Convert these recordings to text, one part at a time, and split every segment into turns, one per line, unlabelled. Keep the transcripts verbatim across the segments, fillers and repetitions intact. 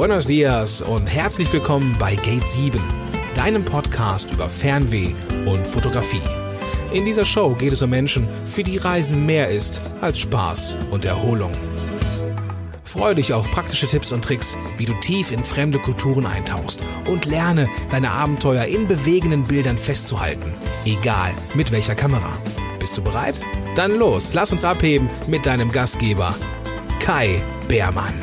Buenos dias und herzlich willkommen bei Gate sieben, deinem Podcast über Fernweh und Fotografie. In dieser Show geht es um Menschen, für die Reisen mehr ist als Spaß und Erholung. Freue dich auf praktische Tipps und Tricks, wie du tief in fremde Kulturen eintauchst und lerne, deine Abenteuer in bewegenden Bildern festzuhalten, egal mit welcher Kamera. Bist du bereit? Dann los, lass uns abheben mit deinem Gastgeber, Kai Beermann.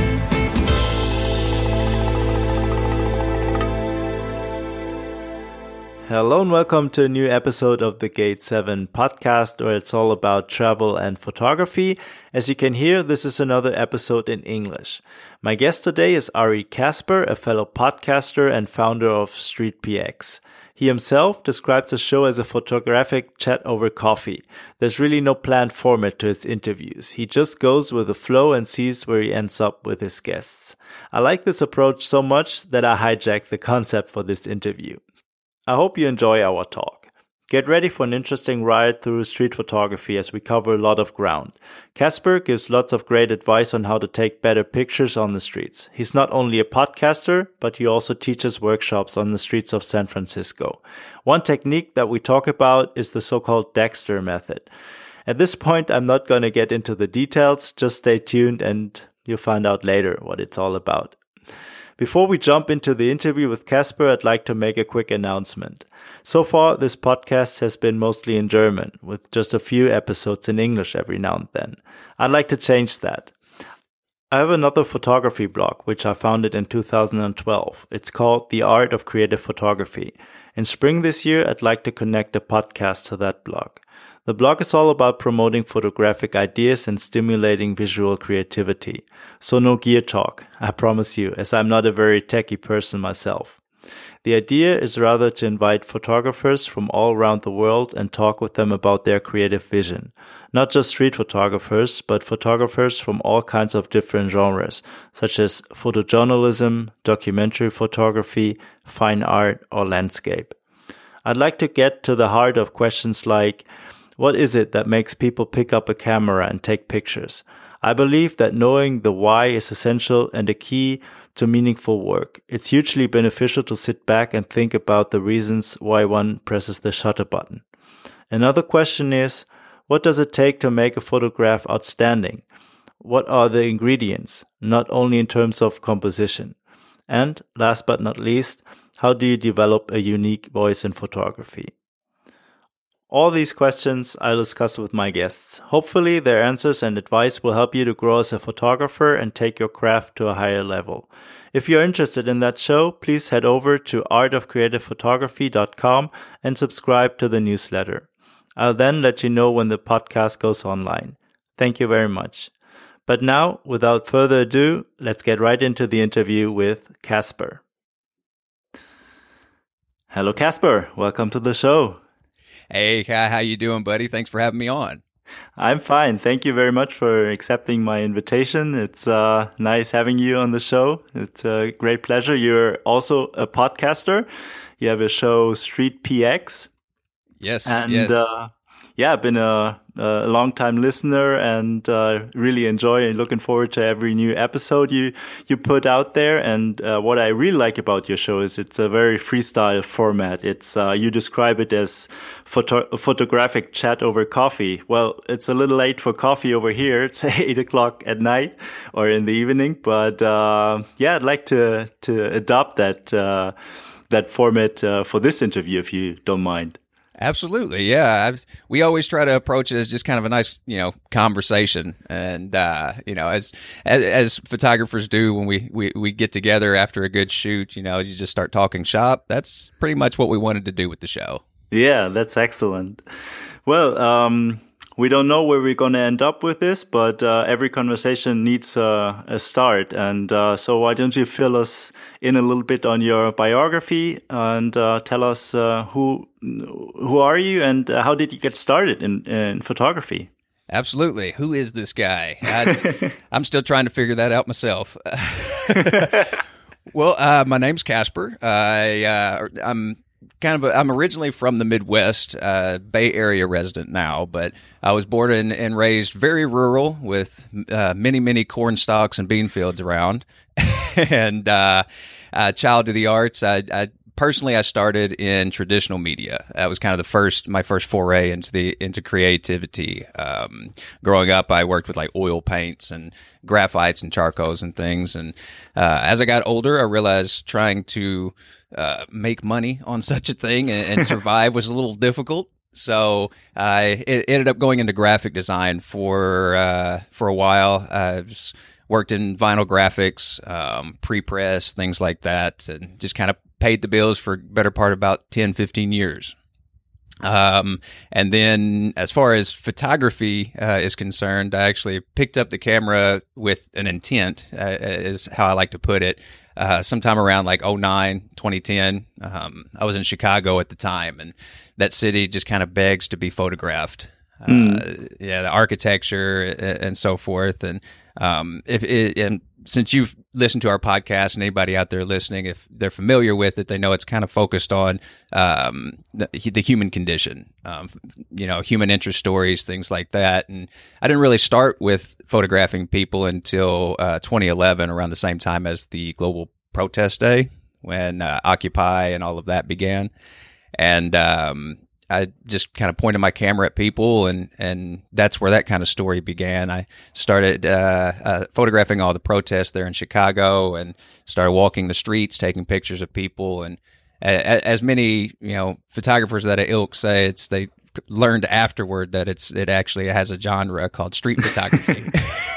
Hello and welcome to a new episode of the Gate seven podcast, where it's all about travel and photography. As you can hear, this is another episode in English. My guest today is Ari Kasper, a fellow podcaster and founder of StreetPX. He himself describes the show as a photographic chat over coffee. There's really no planned format to his interviews. He just goes with the flow and sees where he ends up with his guests. I like this approach so much that I hijacked the concept for this interview. I hope you enjoy our talk. Get ready for an interesting ride through street photography as we cover a lot of ground. Kasper gives lots of great advice on how to take better pictures on the streets. He's not only a podcaster, but he also teaches workshops on the streets of San Francisco. One technique that we talk about is the so-called Dexter method. At this point, I'm not going to get into the details. Just stay tuned and you'll find out later what it's all about. Before we jump into the interview with Kasper, I'd like to make a quick announcement. So far, this podcast has been mostly in German, with just a few episodes in English every now and then. I'd like to change that. I have another photography blog, which I founded in two thousand twelve. It's called The Art of Creative Photography. In spring this year, I'd like to connect a podcast to that blog. The blog is all about promoting photographic ideas and stimulating visual creativity. So no gear talk, I promise you, as I'm not a very techie person myself. The idea is rather to invite photographers from all around the world and talk with them about their creative vision. Not just street photographers, but photographers from all kinds of different genres, such as photojournalism, documentary photography, fine art, or landscape. I'd like to get to the heart of questions like, what is it that makes people pick up a camera and take pictures? I believe that knowing the why is essential and a key to meaningful work. It's hugely beneficial to sit back and think about the reasons why one presses the shutter button. Another question is, what does it take to make a photograph outstanding? What are the ingredients, not only in terms of composition? And last but not least, how do you develop a unique voice in photography? All these questions I'll discuss with my guests. Hopefully their answers and advice will help you to grow as a photographer and take your craft to a higher level. If you're interested in that show, please head over to art of creative photography dot com and subscribe to the newsletter. I'll then let you know when the podcast goes online. Thank you very much. But now, without further ado, let's get right into the interview with Kasper. Hello, Kasper. Welcome to the show.
Hey, Kai, how you doing, buddy? Thanks for having me on.
I'm fine. Thank you very much for accepting my invitation. It's uh, nice having you on the show. It's a great pleasure. You're also a podcaster. You have a show, StreetPX.
Yes,
and,
yes.
Uh, yeah, I've been a, a long-time listener and uh, really enjoy and looking forward to every new episode you you put out there. And uh, what I really like about your show is it's a very freestyle format. It's uh, you describe it as photo- photographic chat over coffee. Well, it's a little late for coffee over here. It's eight o'clock at night or in the evening. But uh, yeah, I'd like to to adopt that uh, that format uh, for this interview, if you don't mind.
Absolutely, yeah. I, we always try to approach it as just kind of a nice, you know, conversation, and uh, you know, as, as as photographers do when we, we we get together after a good shoot, you know, you just start talking shop. That's pretty much what we wanted to do with the show.
Yeah, that's excellent. Well, um, we don't know where we're going to end up with this, but uh, every conversation needs uh, a start. And uh, so why don't you fill us in a little bit on your biography and uh, tell us uh, who who are you and how did you get started in, in photography?
Absolutely. Who is this guy? I, I'm still trying to figure that out myself. Well, uh, my name's Kasper. I, uh, I'm kind of, a, I'm originally from the Midwest, uh, Bay Area resident now, but I was born and, and raised very rural with uh, many, many corn stalks and bean fields around. and uh, uh, child of the arts. I, I personally, I started in traditional media. That was kind of the first, my first foray into the into creativity. Um, growing up, I worked with like oil paints and graphites and charcoals and things. And uh, as I got older, I realized trying to uh, make money on such a thing and, and survive was a little difficult. So I it ended up going into graphic design for uh, for a while. I was, worked in vinyl graphics, um, pre-press, things like that, and just kind of paid the bills for better part of about ten, fifteen years. Um, and then as far as photography uh, is concerned, I actually picked up the camera with an intent, uh, is how I like to put it, uh, sometime around like oh nine, twenty ten. Um, I was in Chicago at the time, and that city just kind of begs to be photographed. Mm. Uh, yeah, the architecture and, and so forth. And um, if it, and since you've listened to our podcast, and anybody out there listening, if they're familiar with it, they know it's kind of focused on um, the, the human condition, um, you know, human interest stories, things like that. And I didn't really start with photographing people until uh, twenty eleven, around the same time as the Global Protest Day, when uh, Occupy and all of that began. And um, I just kind of pointed my camera at people, and, and that's where that kind of story began. I started uh, uh, photographing all the protests there in Chicago, and started walking the streets, taking pictures of people. And a, as many, you know, photographers that I ilk say, it's they learned afterward that it's it actually has a genre called street photography.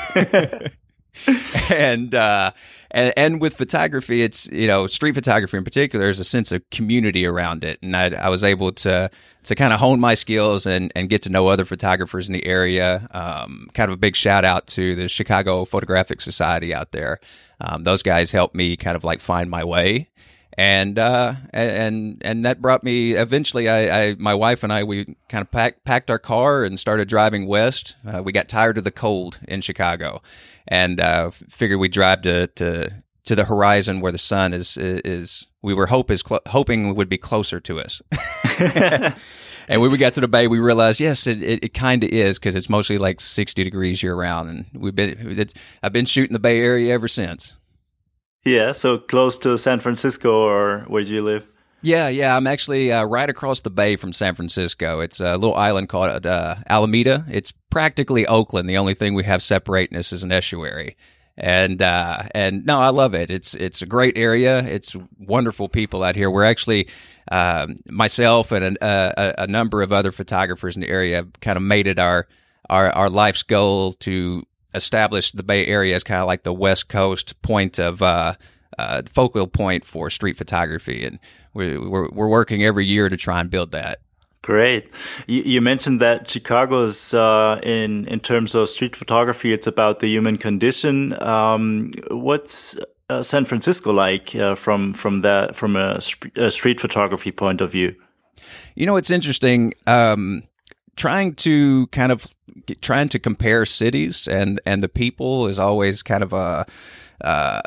and uh, and and with photography, it's, you know, street photography in particular, there's a sense of community around it, and I, I was able to to kind of hone my skills and and get to know other photographers in the area. Um, kind of a big shout out to the Chicago Photographic Society out there. Um, those guys helped me kind of like find my way. And, uh, and, and that brought me, eventually I, I, my wife and I, we kind of packed, packed our car and started driving west. Uh, we got tired of the cold in Chicago, and, uh, figured we'd drive to, to, to the horizon where the sun is, is, we were hope is, cl- hoping would be closer to us. And when we got to the Bay, we realized, yes, it, it, it kind of is, because it's mostly like sixty degrees year round. And we've been, it's, I've been shooting the Bay Area ever since.
Yeah, so close to San Francisco, or where do you live?
Yeah, yeah, I'm actually uh, right across the bay from San Francisco. It's a little island called uh, Alameda. It's practically Oakland. The only thing we have separating us is an estuary. And uh, and no, I love it. It's it's a great area. It's wonderful people out here. We're actually, um, myself and a, a, a number of other photographers in the area kind of made it our our, our life's goal to established the Bay Area as kind of like the West Coast point of uh, uh, focal point for street photography, and we're, we're we're working every year to try and build that.
Great. You, you mentioned that Chicago's uh, in in terms of street photography, it's about the human condition. Um, what's uh, San Francisco like uh, from from that from a, sp- a street photography point of view?
You know, it's interesting. Um, Trying to kind of trying to compare cities and, and the people is always kind of a uh,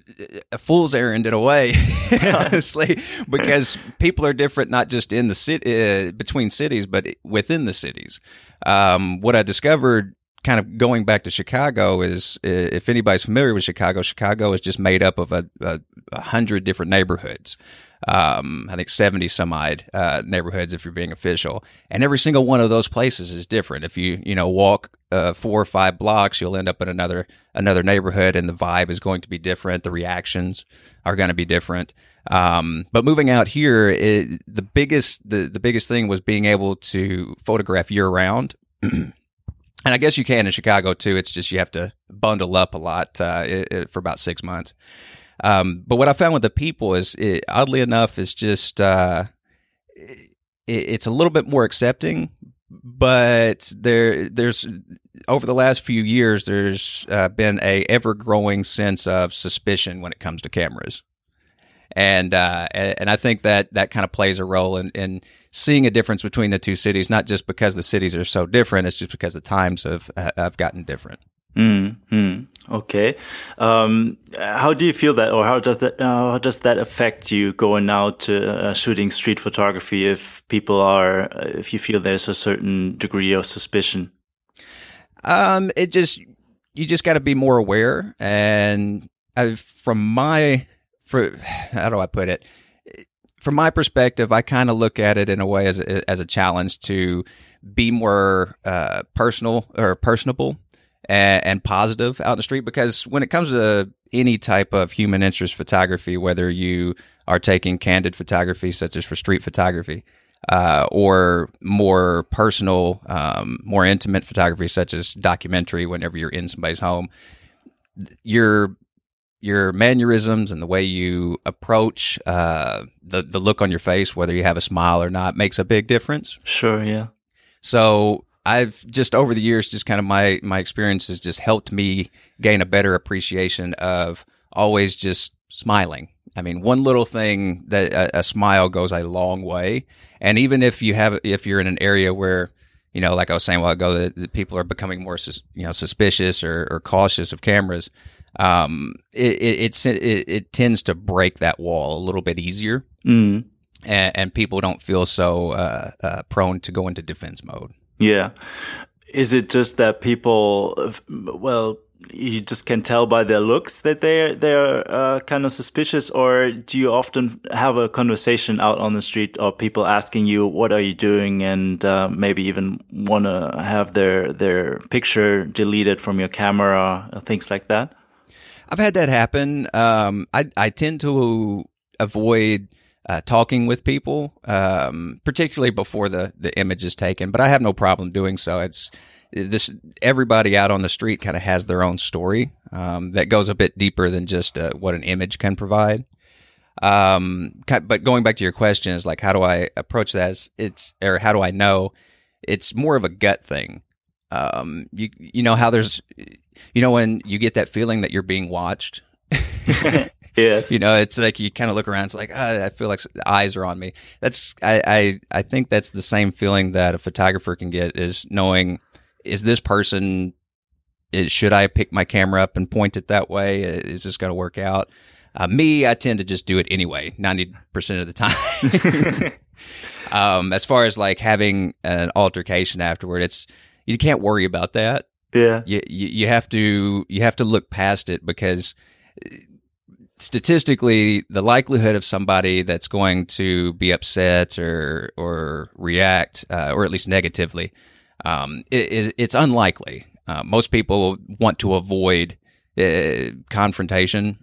a fool's errand in a way, honestly, because people are different, not just in the city uh, between cities, but within the cities. Um, what I discovered, kind of going back to Chicago, is if anybody's familiar with Chicago, Chicago is just made up of a, a, a hundred different neighborhoods. Um, I think seventy some odd, uh, neighborhoods if you're being official. And every single one of those places is different. If you, you know, walk, uh, four or five blocks, you'll end up in another, another neighborhood, and the vibe is going to be different. The reactions are going to be different. Um, but moving out here, it, the biggest, the, the biggest thing was being able to photograph year round. And I guess you can in Chicago too. It's just, you have to bundle up a lot, uh, it, it, for about six months. Um, but what I found with the people is, it, oddly enough, is just uh, it, it's a little bit more accepting. But there, there's over the last few years, there's uh, been a ever growing sense of suspicion when it comes to cameras, and uh, and, and I think that that kind of plays a role in, in seeing a difference between the two cities. Not just because the cities are so different; it's just because the times have have gotten different.
Mm-hmm. Okay. Um, how do you feel that, or how does that, uh, how does that affect you going out to uh, shooting street photography? If people are, if you feel there's a certain degree of suspicion?
Um, it just, you just got to be more aware. And I, from my, for, how do I put it? From my perspective, I kind of look at it in a way as a, as a challenge to be more uh, personal or personable and, and positive out in the street. Because when it comes to any type of human interest photography, whether you are taking candid photography, such as for street photography, uh, or more personal, um, more intimate photography, such as documentary, whenever you're in somebody's home, your your mannerisms and the way you approach uh, the the look on your face, whether you have a smile or not, makes a big difference.
Sure, yeah.
So I've just over the years, just kind of my my experiences just helped me gain a better appreciation of always just smiling. I mean, one little thing that a, a smile goes a long way. And even if you have, if you're in an area where, you know, like I was saying a while ago, that, that people are becoming more, sus, you know, suspicious or, or cautious of cameras, um, it, it, it, it tends to break that wall a little bit easier.
Mm.
And, and people don't feel so uh, uh, prone to go into defense mode.
Yeah. Is it just that people, well, you just can tell by their looks that they're they're uh, kind of suspicious, or do you often have a conversation out on the street, or people asking you, "What are you doing?" and uh, maybe even want to have their their picture deleted from your camera, things like that?
I've had that happen. Um, I I tend to avoid uh, talking with people, um, particularly before the the image is taken, but I have no problem doing so. It's This everybody out on the street kind of has their own story um, that goes a bit deeper than just uh, what an image can provide. Um, but going back to your question is like, how do I approach that? It's, it's or how do I know? It's more of a gut thing. Um, you you know how there's, you know when you get that feeling that you're being watched.
Yes.
You know, it's like you kind of look around. It's like, ah, I feel like the eyes are on me. That's I, I I think that's the same feeling that a photographer can get, is knowing, is this person, is, should I pick my camera up and point it that way? Is this going to work out? Uh, me, I tend to just do it anyway, ninety percent of the time. um, as far as like having an altercation afterward, it's, you can't worry about that.
Yeah.
You, you, you have to, you have to look past it, because statistically, the likelihood of somebody that's going to be upset or, or react, uh, or at least negatively, Um, it, it's unlikely. Uh, most people want to avoid uh, confrontation,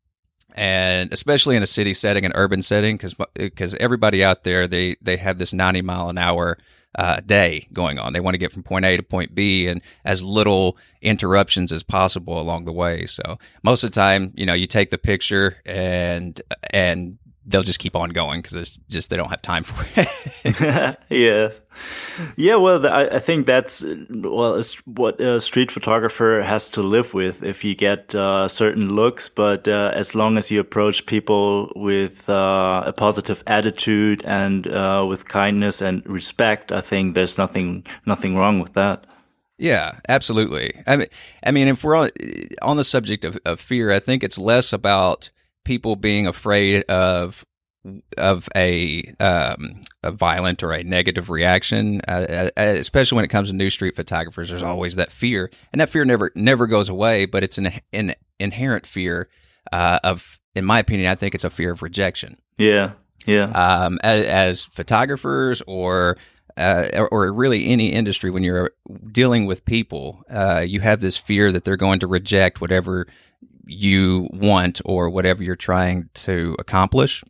and especially in a city setting, an urban setting, because because everybody out there, they they have this ninety mile an hour uh, day going on. They want to get from point A to point B, and as little interruptions as possible along the way. So most of the time, you know, you take the picture and and they'll just keep on going, because it's just, they don't have time for it.
Yeah. Yeah. Well, I, I think that's, well, it's what a street photographer has to live with. If you get uh, certain looks, but uh, as long as you approach people with uh, a positive attitude and uh, with kindness and respect, I think there's nothing, nothing wrong with that.
Yeah, absolutely. I mean, I mean, if we're on, on the subject of, of fear, I think it's less about people being afraid of of a um, a violent or a negative reaction, uh, especially when it comes to new street photographers. There's always that fear, and that fear never never goes away. But it's an, an inherent fear uh, of, in my opinion, I think it's a fear of rejection.
Yeah, yeah.
Um, as, as photographers, or uh, or, or really any industry, when you're dealing with people, uh, you have this fear that they're going to reject whatever you want or whatever you're trying to accomplish.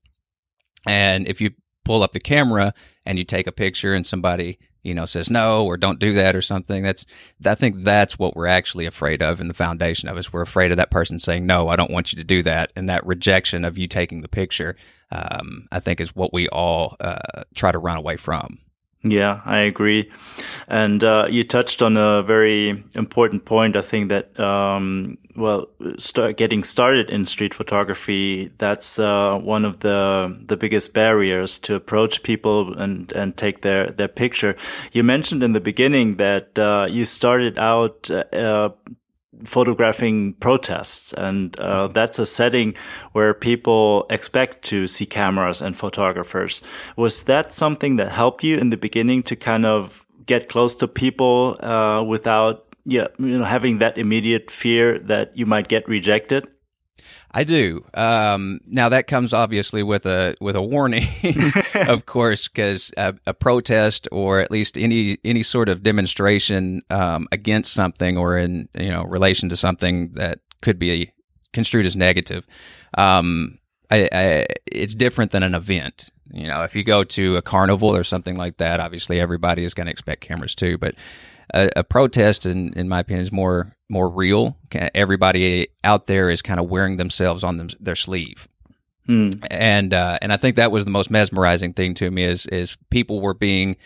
And if you pull up the camera and you take a picture and somebody, you know, says no, or don't do that or something, that's, I think that's what we're actually afraid of in the foundation of us. We're afraid of that person saying, no, I don't want you to do that. And that rejection of you taking the picture, um, I think is what we all uh, try to run away from.
Yeah, I agree. And uh, you touched on a very important point. I think that, um, well, start getting started in street photography, that's uh, one of the the biggest barriers to approach people and, and take their, their picture. You mentioned in the beginning that uh, you started out uh, photographing protests, and uh, that's a setting where people expect to see cameras and photographers. Was that something that helped you in the beginning to kind of get close to people uh, without, yeah, you know, having that immediate fear that you might get rejected?
I do. Um, now that comes obviously with a with a warning, of course, because a, a protest or at least any any sort of demonstration um, against something or in you know relation to something that could be construed as negative, um, I, I, it's different than an event. You know, if you go to a carnival or something like that, obviously everybody is going to expect cameras too, but A, a protest, in, in my opinion, is more more real. Everybody out there is kind of wearing themselves on them, their sleeve, hmm. and uh, and I think that was the most mesmerizing thing to me is is people were being.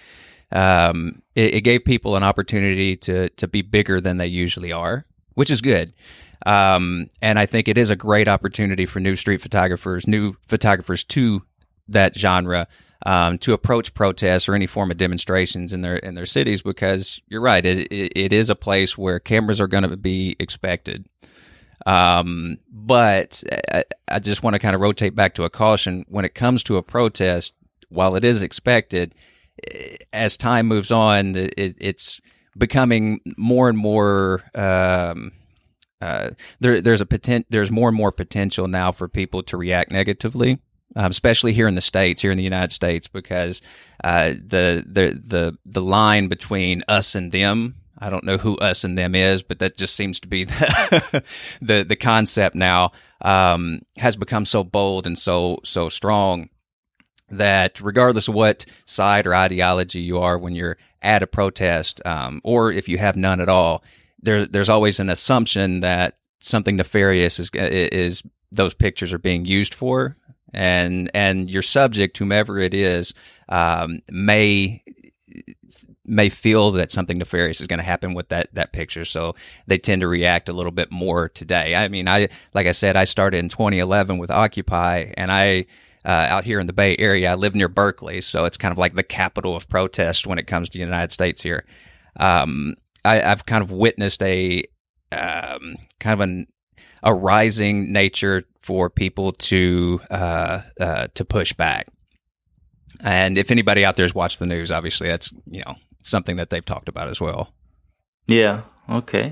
Um, it, it gave people an opportunity to to be bigger than they usually are, which is good. Um, and I think it is a great opportunity for new street photographers, new photographers to that genre. Um, to approach protests or any form of demonstrations in their in their cities, because you're right, it it, it is a place where cameras are going to be expected. Um, but I, I just want to kind of rotate back to a caution when it comes to a protest. While it is expected, as time moves on, it, it's becoming more and more. Um, uh, there, there's a poten- There's more and more potential now for people to react negatively. Um, especially here in the States, here in the United States, because uh, the the the the line between us and them, I don't know who us and them is, but that just seems to be the the, the concept now, um, has become so bold and so so strong that regardless of what side or ideology you are when you're at a protest, um, or if you have none at all, there there's always an assumption that something nefarious is is those pictures are being used for. And and your subject, whomever it is, um, may may feel that something nefarious is going to happen with that that picture, so they tend to react a little bit more today. I mean, I like I said, I started in twenty eleven with Occupy, and I uh, out here in the Bay Area, I live near Berkeley, so it's kind of like the capital of protest when it comes to the United States here. Um, I, I've kind of witnessed a um, kind of an a rising nature for people to uh, uh, to push back. And if anybody out there has watched the news, obviously that's, you know, something that they've talked about as well.
Yeah. Okay.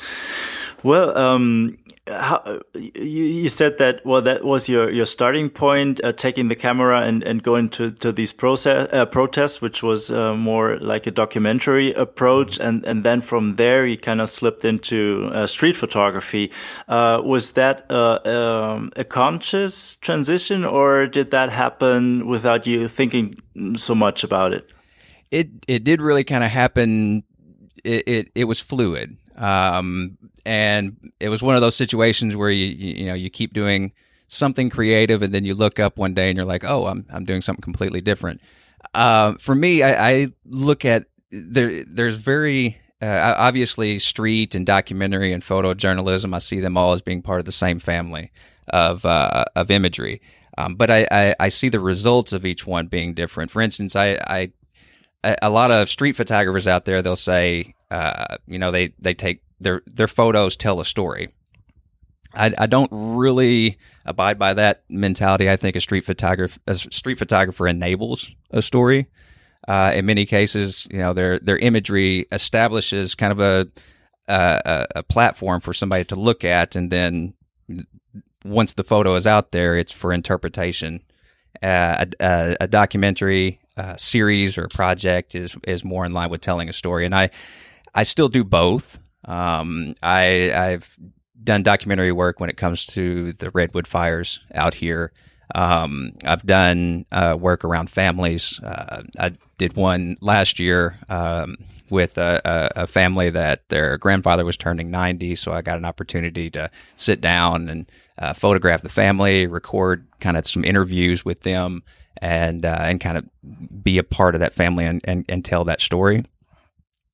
Well, um, how, you, you said that, well, that was your, your starting point, uh, taking the camera and, and going to, to these process, uh, protests, which was uh, more like a documentary approach. And, and then from there, you kind of slipped into uh, street photography. Uh, was that uh, um, a conscious transition, or did that happen without you thinking so much about it?
It, it did really kind of happen. It, it, it was fluid. Um, and it was one of those situations where you, you, you know, you keep doing something creative and then you look up one day and you're like, oh, I'm, I'm doing something completely different. Uh, for me, I, I look at there, there's very, uh, obviously street and documentary and photojournalism. I see them all as being part of the same family of, uh, of imagery. Um, but I, I, I see the results of each one being different. For instance, I, I, a lot of street photographers out there, they'll say, uh, you know, they, they take their, their photos tell a story. I, I don't really abide by that mentality. I think a street photographer, a street photographer enables a story. Uh, in many cases, you know, their, their imagery establishes kind of a, a, a platform for somebody to look at. And then once the photo is out there, it's for interpretation. Uh, a, a, a documentary, Uh, series or project is is more in line with telling a story, and I I still do both. Um, I I've done documentary work when it comes to the Redwood fires out here. Um, I've done uh, work around families. Uh, I did one last year um, with a, a, a family that their grandfather was turning ninety, so I got an opportunity to sit down and uh, photograph the family, record kind of some interviews with them, and uh, and kind of be a part of that family and, and, and tell that story.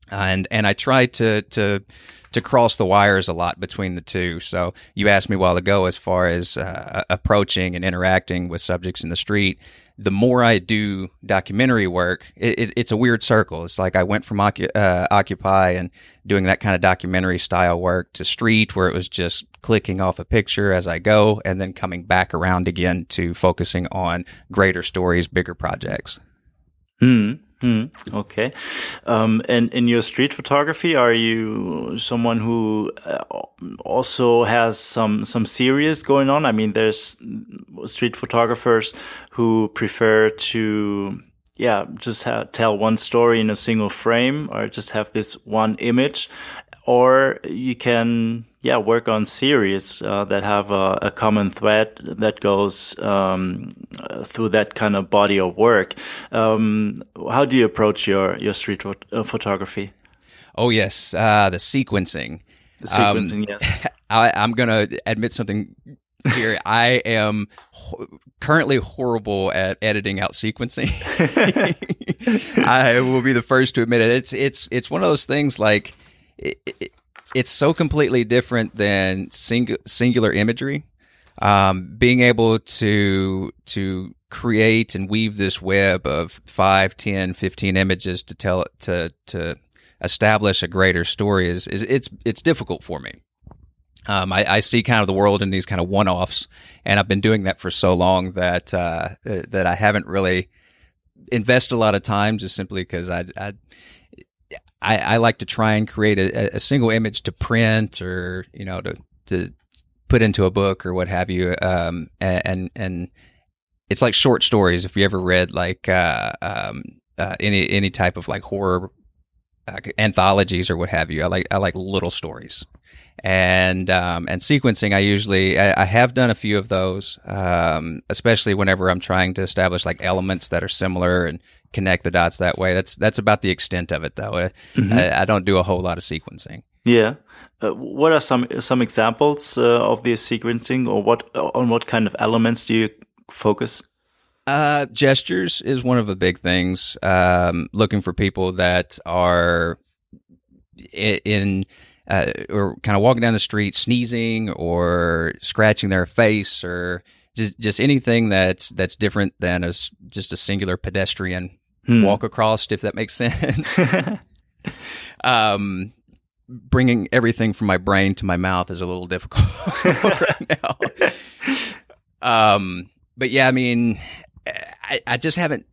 and and I try to to to cross the wires a lot between the two. So you asked me a while ago as far as uh, approaching and interacting with subjects in the street. The more I do documentary work, it, it, it's a weird circle. It's like I went from Ocu- uh, Occupy and doing that kind of documentary style work to street, where it was just clicking off a picture as I go, and then coming back around again to focusing on greater stories, bigger projects.
Hmm. Hmm. Okay. Um, and in your street photography, are you someone who uh, also has some some series going on? I mean, there's street photographers who prefer to, yeah, just ha- tell one story in a single frame, or just have this one image, or you can, yeah, work on series uh, that have a, a common thread that goes um, through that kind of body of work. Um, how do you approach your your street phot- uh, photography?
Oh yes, uh, the sequencing.
The sequencing,
um,
yes.
I, I'm gonna admit something here. I am ho- currently horrible at editing out sequencing. I will be the first to admit it. It's it's it's one of those things like. It, it, it's so completely different than sing, singular imagery. Um, being able to to create and weave this web of five, ten, fifteen images to tell to to establish a greater story is is it's it's difficult for me. Um, I, I see kind of the world in these kind of one-offs, and I've been doing that for so long that uh, that I haven't really invested a lot of time, just simply because I. I I, I like to try and create a, a single image to print, or you know, to to put into a book or what have you. Um, and and it's like short stories. If you ever read like uh, um, uh, any any type of like horror uh, anthologies or what have you, I like I like little stories. And um, and sequencing, I usually I, I have done a few of those, um, especially whenever I'm trying to establish like elements that are similar and connect the dots that way. That's that's about the extent of it, though. Mm-hmm. I, I don't do a whole lot of sequencing.
Yeah. Uh, what are some some examples uh, of this sequencing, or what on what kind of elements do you focus?
Uh, gestures is one of the big things. Um, looking for people that are in. in Uh, or kind of walking down the street, sneezing or scratching their face, or just just anything that's that's different than a, just a singular pedestrian hmm. walk across, if that makes sense. um, bringing everything from my brain to my mouth is a little difficult right now. Um, but yeah, I mean, I, I just haven't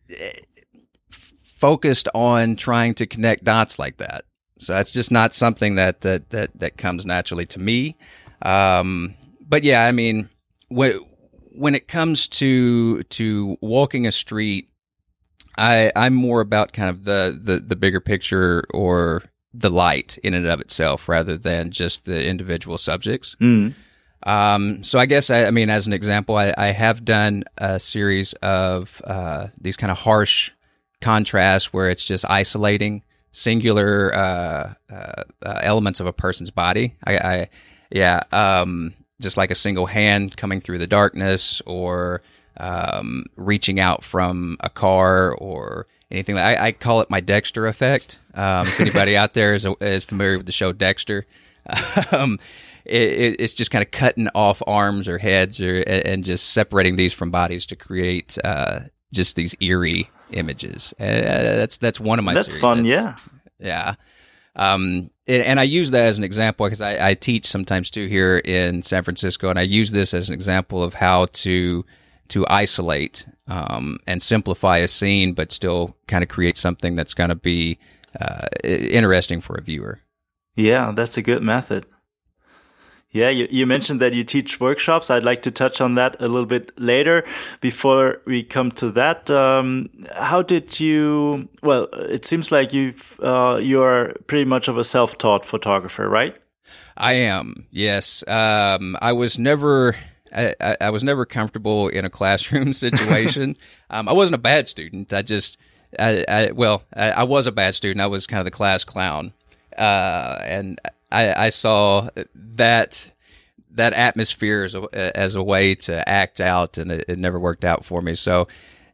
focused on trying to connect dots like that. So that's just not something that that that, that comes naturally to me. Um, but yeah, I mean, when when it comes to to walking a street, I I'm more about kind of the the, the bigger picture, or the light in and of itself, rather than just the individual subjects. Mm. Um, so I guess I, I mean, as an example, I, I have done a series of uh, these kind of harsh contrasts where it's just isolating singular uh, uh, uh, elements of a person's body. I, I yeah, um, just like a single hand coming through the darkness, or um, reaching out from a car, or anything. Like, I, I call it my Dexter effect. Um, if anybody out there is is familiar with the show Dexter, um, it, it's just kind of cutting off arms or heads, or and just separating these from bodies to create uh, just these eerie images. Uh, that's that's one of my.
That's
series.
fun,
that's,
yeah,
yeah. Um, and, and I use that as an example because I, I teach sometimes too here in San Francisco, and I use this as an example of how to to isolate um, and simplify a scene, but still kind of create something that's going to be uh, interesting for a viewer.
Yeah, that's a good method. Yeah, you, you mentioned that you teach workshops. I'd like to touch on that a little bit later. Before we come to that, um, how did you? Well, it seems like you've uh, you're pretty much of a self-taught photographer, right?
I am. Yes, um, I was never. I, I, I was never comfortable in a classroom situation. um, I wasn't a bad student. I just, I, I well, I, I was a bad student. I was kind of the class clown, uh, and. I, I saw that that atmosphere as a, as a way to act out, and it, it never worked out for me. So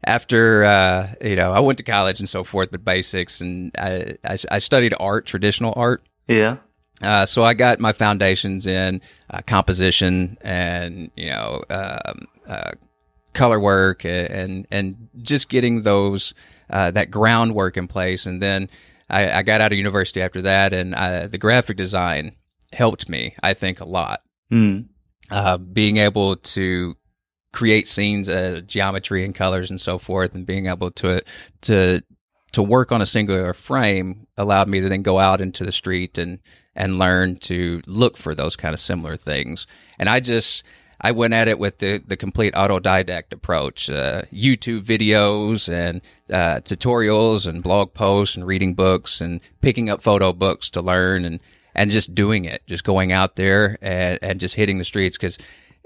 after uh, you know, I went to college and so forth, but basics, and I I, I studied art, traditional art.
Yeah.
Uh, so I got my foundations in uh, composition and you know um, uh, color work and, and and just getting those uh, that groundwork in place, and then I, I got out of university after that, and I, the graphic design helped me, I think, a lot.
Mm.
Uh, being able to create scenes, uh, geometry and colors and so forth, and being able to to to work on a singular frame allowed me to then go out into the street and and learn to look for those kind of similar things. And I just I went at it with the the complete autodidact approach, uh, YouTube videos and uh, tutorials and blog posts and reading books and picking up photo books to learn and and just doing it, just going out there and, and just hitting the streets, because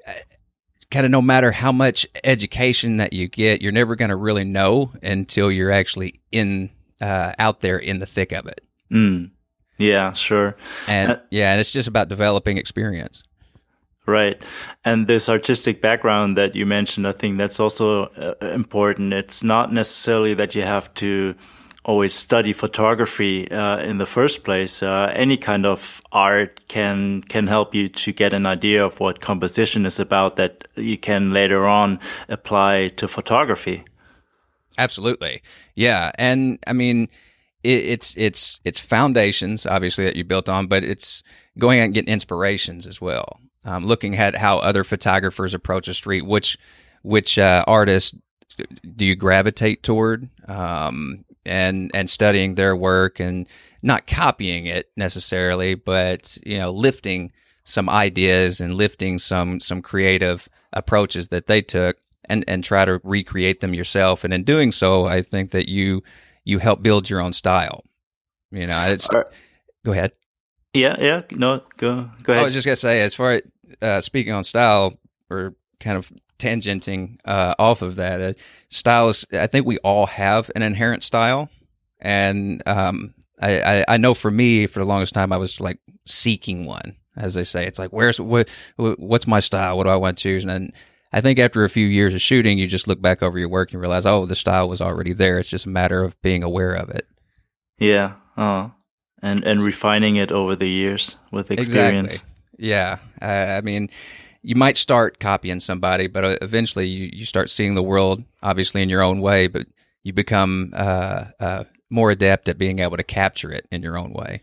kind of no matter how much education that you get, you're never going to really know until you're actually in uh, out there in the thick of it.
Mm. Yeah, sure.
And
uh,
yeah, and it's just about developing experience.
Right. And this artistic background that you mentioned, I think that's also uh, important. It's not necessarily that you have to always study photography uh, in the first place. Uh, any kind of art can can help you to get an idea of what composition is about that you can later on apply to photography.
Absolutely. Yeah. And I mean, it, it's it's it's foundations, obviously, that you built on, but it's going out and getting inspirations as well. Um, looking at how other photographers approach a street, which which uh, artists do you gravitate toward, um, and and studying their work and not copying it necessarily, but you know, lifting some ideas and lifting some some creative approaches that they took and and try to recreate them yourself. And in doing so, I think that you you help build your own style. You know, it's
Are,
go ahead.
Yeah, yeah. No, go go ahead.
I was just gonna say, as far as uh, speaking on style, or kind of tangenting uh, off of that, uh, style is. I think we all have an inherent style, and um, I, I, I know for me, for the longest time, I was like seeking one, as they say. It's like, where's what? What's my style? What do I want to choose? And then I think after a few years of shooting, you just look back over your work and realize, oh, the style was already there. It's just a matter of being aware of it.
Yeah. Oh. And and refining it over the years with experience.
Exactly. Yeah. Uh, I mean, you might start copying somebody, but eventually you, you start seeing the world, obviously, in your own way, but you become uh, uh, more adept at being able to capture it in your own way.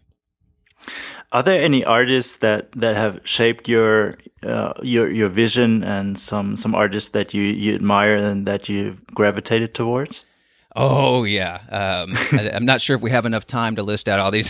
Are there any artists that, that have shaped your uh, your your vision, and some, some artists that you, you admire and that you've gravitated towards?
Oh, yeah. Um, I, I'm not sure if we have enough time to list out all these.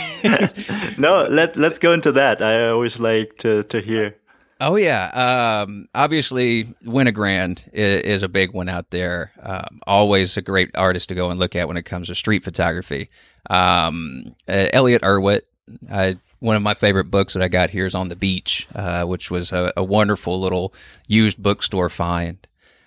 No, let, let's go into that. I always like to, to hear.
Oh, yeah. Um, obviously, Winogrand is, is a big one out there. Um, always a great artist to go and look at when it comes to street photography. Um, uh, Elliot Erwitt, I, one of my favorite books that I got here is On the Beach, uh, which was a, a wonderful little used bookstore find.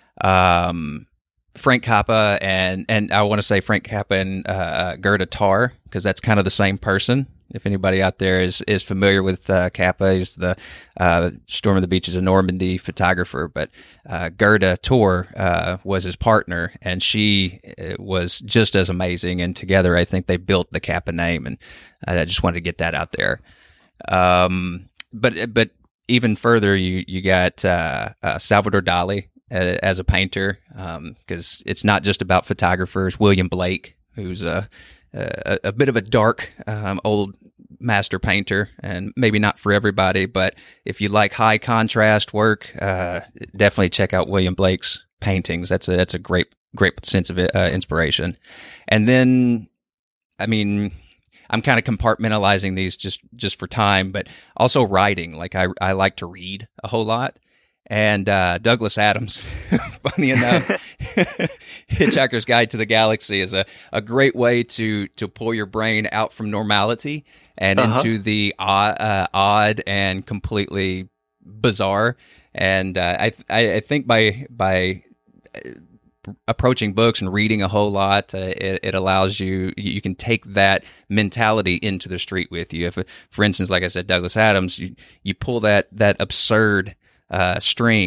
Um Frank Cappa and and I want to say Frank Cappa and uh, Gerda Tarr, because that's kind of the same person. If anybody out there is is familiar with uh, Cappa, he's the uh, Storm of the Beaches of Normandy photographer, but uh, Gerda Tarr uh, was his partner, and she was just as amazing. And together, I think they built the Cappa name, and I just wanted to get that out there. Um, but but even further, you you got uh, uh, Salvador Dali as a painter, because um, it's not just about photographers. William Blake, who's a a, a bit of a dark um, old master painter, and maybe not for everybody, but if you like high contrast work, uh, definitely check out William Blake's paintings. That's a that's a great great sense of uh, inspiration. And then, I mean, I'm kind of compartmentalizing these just just for time, but also writing. Like I I like to read a whole lot. And uh, Douglas Adams, funny enough, Hitchhiker's Guide to the Galaxy is a, a great way to to pull your brain out from normality and uh-huh. into the odd, uh, odd and completely bizarre. And uh, I, I I think by by approaching books and reading a whole lot, uh, it, it allows you you can take that mentality into the street with you. If, for instance, like I said, Douglas Adams, you you pull that that absurd Uh, string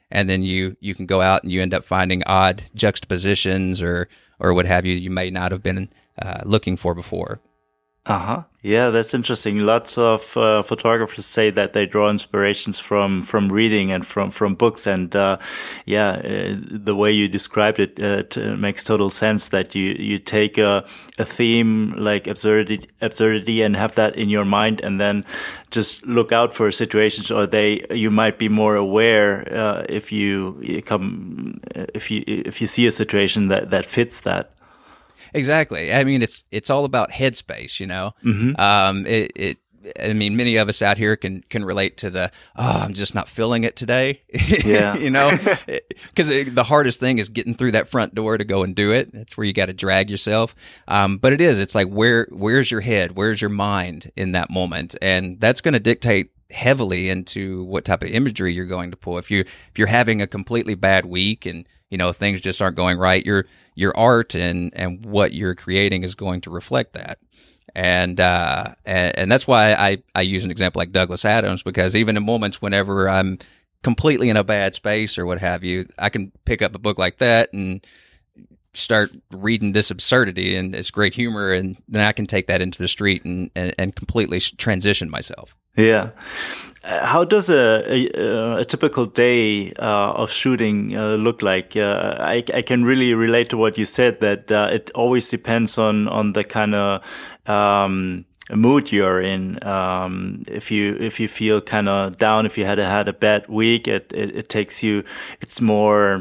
and then you you can go out and you end up finding odd juxtapositions or or what have you you may not have been uh, looking for before.
Uh-huh. Yeah, that's interesting. Lots of uh, photographers say that they draw inspirations from from reading and from from books, and uh, yeah, uh, the way you described it, uh, t- makes total sense. That you you take a a theme like absurdity absurdity and have that in your mind, and then just look out for situations, or they you might be more aware uh, if you come if you if you see a situation that that fits that.
Exactly. I mean, it's it's all about headspace, you know.
Mm-hmm.
Um, it, it. I mean, many of us out here can can relate to the oh, I'm just not feeling it today.
Yeah,
you know, because the hardest thing is getting through that front door to go and do it. That's where you got to drag yourself. Um, but it is. It's like where where's your head? Where's your mind in that moment? And that's going to dictate heavily into what type of imagery you're going to pull. If you if you're having a completely bad week and you know things just aren't going right, your your art and and what you're creating is going to reflect that. And uh and, and that's why I I use an example like Douglas Adams, because even in moments whenever I'm completely in a bad space or what have you, I can pick up a book like that and start reading this absurdity and it's great humor, and then I can take that into the street and and, and completely transition myself.
Yeah. Uh, how does a, a, a typical day uh, of shooting uh, look like? Uh, I, I can really relate to what you said, that uh, it always depends on, on the kind of um, mood you're in. Um, if you if you feel kind of down, if you had a, had a bad week, it, it, it takes you, it's more,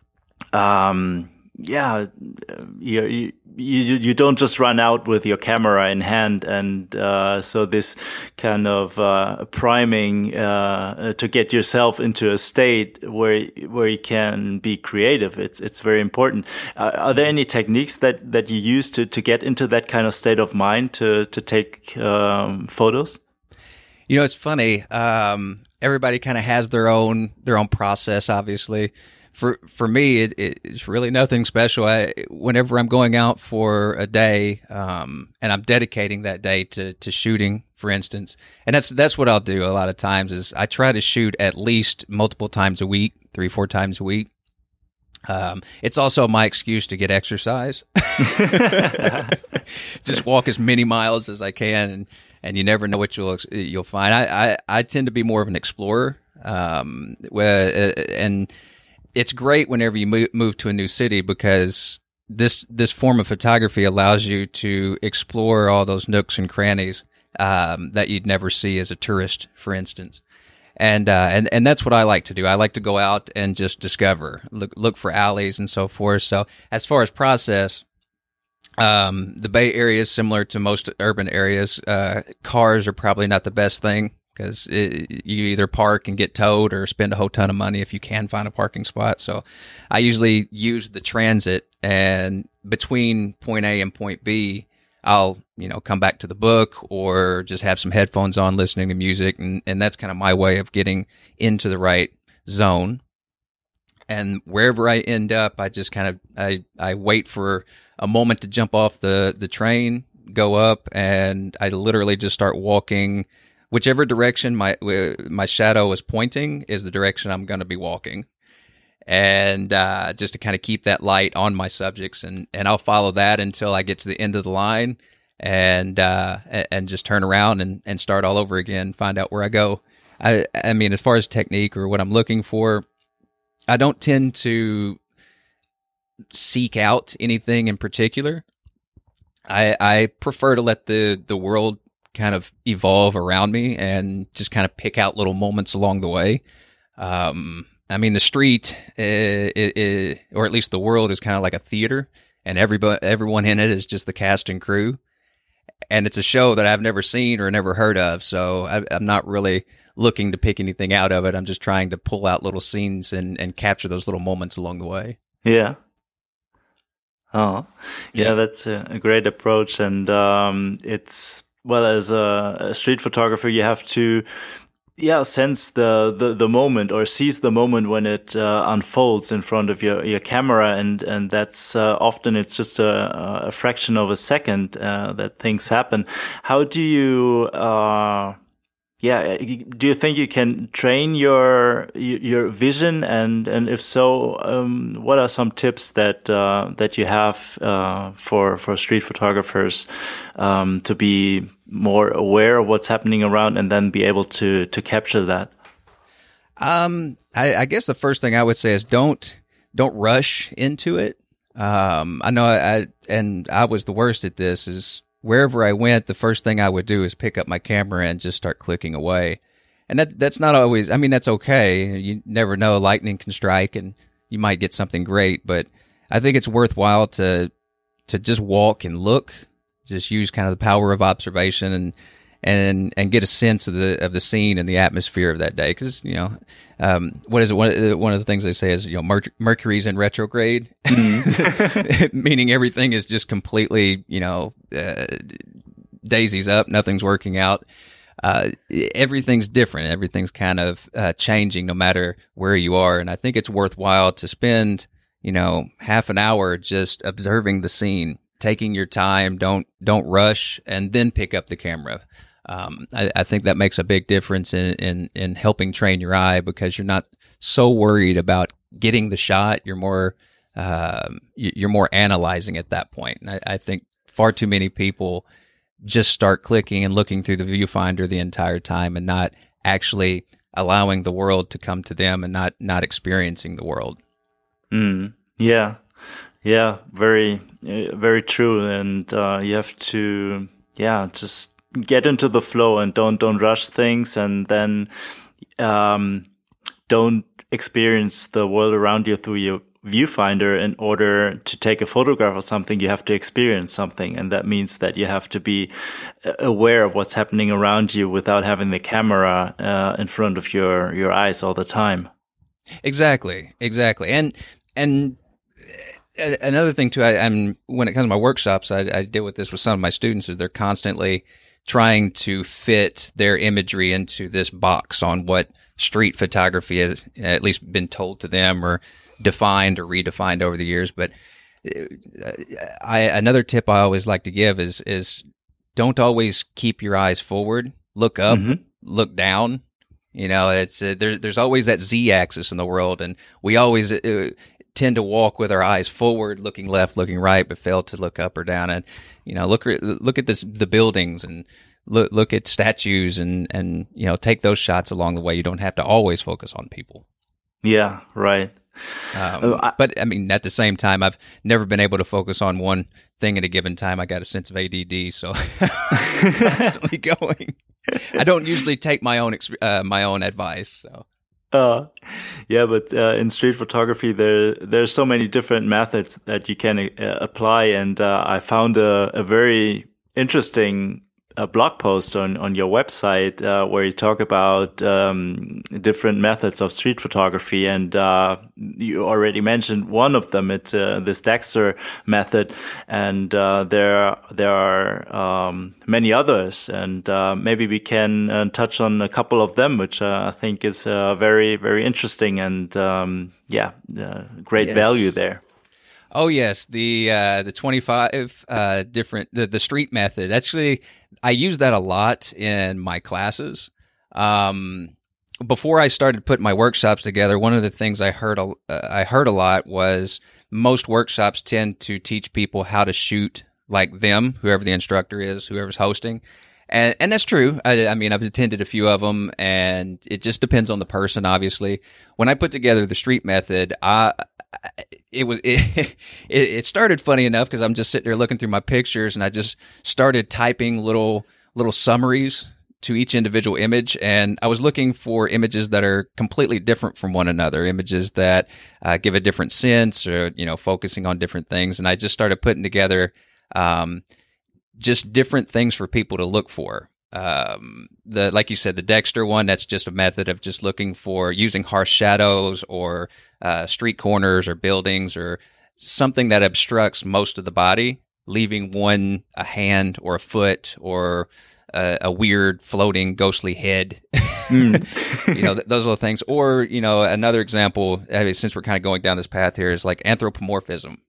um, yeah, you, you you you don't just run out with your camera in hand, and uh, so this kind of uh, priming uh, to get yourself into a state where where you can be creative. It's it's very important. Uh, are there any techniques that, that you use to, to get into that kind of state of mind to to take um, photos?
You know, it's funny. Um, everybody kind of has their own their own process, obviously. For for me, it, it's really nothing special. I, whenever I'm going out for a day, um, and I'm dedicating that day to, to shooting, for instance, and that's that's what I'll do a lot of times is I try to shoot at least multiple times a week, three, four times a week. Um, it's also my excuse to get exercise. Just walk as many miles as I can, and, and you never know what you'll you'll find. I, I, I tend to be more of an explorer, um, where, and it's great whenever you move, move to a new city, because this this form of photography allows you to explore all those nooks and crannies um, that you'd never see as a tourist, for instance. And uh, and and that's what I like to do. I like to go out and just discover, look look for alleys and so forth. So as far as process, um, the Bay Area is similar to most urban areas. Uh, cars are probably not the best thing, because you either park and get towed or spend a whole ton of money if you can find a parking spot. So I usually use the transit, and between point A and point B, I'll, you know, come back to the book or just have some headphones on listening to music. And, and that's kind of my way of getting into the right zone. And wherever I end up, I just kind of, I, I wait for a moment to jump off the, the train, go up, and I literally just start walking. Whichever direction my my shadow is pointing is the direction I'm going to be walking, and uh, just to kind of keep that light on my subjects, and, and I'll follow that until I get to the end of the line, and uh, and just turn around and, and start all over again, find out where I go. I I mean, as far as technique or what I'm looking for, I don't tend to seek out anything in particular. I I prefer to let the the world kind of evolve around me and just kind of pick out little moments along the way. Um, I mean, the street, uh, it, it, or at least the world, is kind of like a theater, and everybody, everyone in it is just the cast and crew. And it's a show that I've never seen or never heard of, so I, I'm not really looking to pick anything out of it. I'm just trying to pull out little scenes and, and capture those little moments along the way.
Yeah. Oh, yeah, yeah. That's a, a great approach. And um, it's, well, as a, a street photographer, you have to, yeah, sense the, the, the moment, or seize the moment when it uh, unfolds in front of your, your camera. And, and that's uh, often it's just a, a fraction of a second uh, that things happen. How do you, uh, yeah, do you think you can train your your vision, and and if so, um, what are some tips that uh, that you have uh, for for street photographers um, to be more aware of what's happening around and then be able to to capture that?
Um, I, I guess the first thing I would say is don't don't rush into it. Um, I know I, I and I was the worst at this. Is wherever I went, the first thing I would do is pick up my camera and just start clicking away. And that that's not always, I mean, that's okay. You never know, lightning can strike and you might get something great, but I think it's worthwhile to to just walk and look, just use kind of the power of observation and and and get a sense of the of the scene and the atmosphere of that day. Because, you know, um, what is it? One, one of the things they say is, you know, Mer- Mercury's in retrograde, mm-hmm. meaning everything is just completely, you know, uh, daisies up, nothing's working out. Uh, everything's different. Everything's kind of uh, changing no matter where you are. And I think it's worthwhile to spend, you know, half an hour just observing the scene, taking your time. Don't don't rush, and then pick up the camera. Um, I, I think that makes a big difference in, in, in helping train your eye, because you're not so worried about getting the shot. You're more, uh, you're more analyzing at that point. And I, I think far too many people just start clicking and looking through the viewfinder the entire time and not actually allowing the world to come to them and not, not experiencing the world.
Mm, yeah. Yeah. Very, very true. And, uh, you have to, yeah, just get into the flow and don't don't rush things, and then um, don't experience the world around you through your viewfinder. In order to take a photograph of something, you have to experience something, and that means that you have to be aware of what's happening around you without having the camera uh, in front of your your eyes all the time.
Exactly, exactly, and and. Another thing too, I, I'm when it comes to my workshops, I, I deal with this with some of my students. Is they're constantly trying to fit their imagery into this box on what street photography has at least been told to them or defined or redefined over the years. But I, another tip I always like to give is is don't always keep your eyes forward. Look up, mm-hmm. look down. You know, it's uh, there, there's always that Z-axis in the world, and we always uh, tend to walk with our eyes forward, looking left, looking right, but fail to look up or down. And, you know, look, look at this, the buildings, and look, look at statues, and, and, you know, take those shots along the way. You don't have to always focus on people.
Yeah. Right.
Um, I, but I mean, at the same time, I've never been able to focus on one thing at a given time. I got a sense of A D D, so I'm constantly going. I don't usually take my own, uh, my own advice. So.
Uh, yeah, but uh, in street photography, there there's so many different methods that you can uh, apply, and uh, I found a, a very interesting uh, blog post on on your website uh, where you talk about um, different methods of street photography, and uh, you already mentioned one of them. It's uh, this Dexter method, and uh, there there are um, many others, and uh, maybe we can uh, touch on a couple of them, which uh, I think is uh, very very interesting, and um, yeah, uh, great yes. value there.
Oh yes, the uh, the twenty-five uh, different the, the street method. Actually, I use that a lot in my classes. Um, before I started putting my workshops together, one of the things I heard a, uh, I heard a lot was most workshops tend to teach people how to shoot like them, whoever the instructor is, whoever's hosting. And and that's true. I, I mean, I've attended a few of them, and it just depends on the person, obviously. When I put together the street method, I it was it, it started funny enough because I'm just sitting there looking through my pictures, and I just started typing little little summaries to each individual image, and I was looking for images that are completely different from one another, images that uh, give a different sense, or you know, focusing on different things. And I just started putting together um, just different things for people to look for. Um, the, like you said, the Dexter one, that's just a method of just looking for using harsh shadows or, uh, street corners or buildings or something that obstructs most of the body, leaving one, a hand or a foot or a, a weird floating ghostly head. Mm. You know, th- those are the things. Or, you know, another example, I mean, since we're kind of going down this path here, is like anthropomorphism.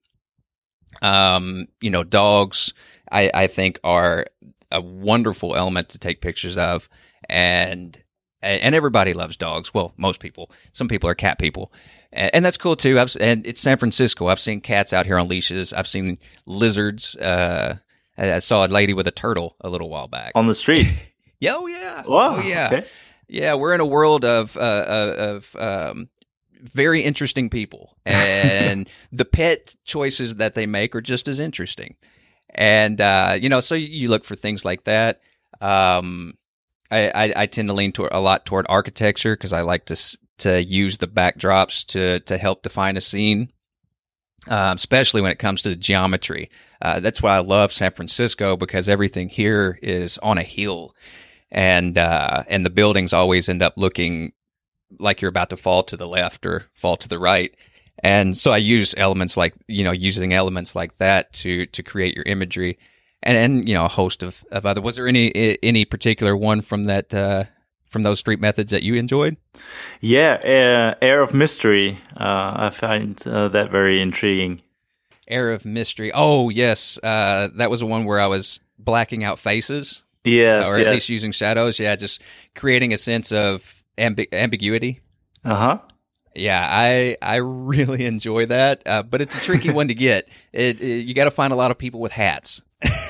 Um, you know, dogs, I, I think are a wonderful element to take pictures of. and and everybody loves dogs. Well, most people. Some people are cat people, and, and that's cool too. I've, and it's San Francisco. I've seen cats out here on leashes. I've seen lizards. Uh, I, I saw a lady with a turtle a little while back
on the street.
Yeah, oh yeah,
wow,
oh yeah,
okay.
yeah. We're in a world of uh, of um, very interesting people, and the pet choices that they make are just as interesting. And uh, you know, so you look for things like that. Um, I, I, I tend to lean toward a lot toward architecture because I like to to use the backdrops to to help define a scene, um, especially when it comes to the geometry. Uh, that's why I love San Francisco, because everything here is on a hill. And uh, and the buildings always end up looking like you're about to fall to the left or fall to the right. And so I use elements like, you know, using elements like that to to create your imagery, and and you know, a host of, of other. Was there any any particular one from that uh, from those street methods that you enjoyed?
Yeah, uh, Air of Mystery. Uh, I find uh, that very intriguing.
Air of Mystery. Oh yes, uh, that was the one where I was blacking out faces.
Yes,
or
yes.
at least using shadows. Yeah, just creating a sense of ambi- ambiguity.
Uh huh.
Yeah, I I really enjoy that, uh, but it's a tricky one to get. It, it you got to find a lot of people with hats.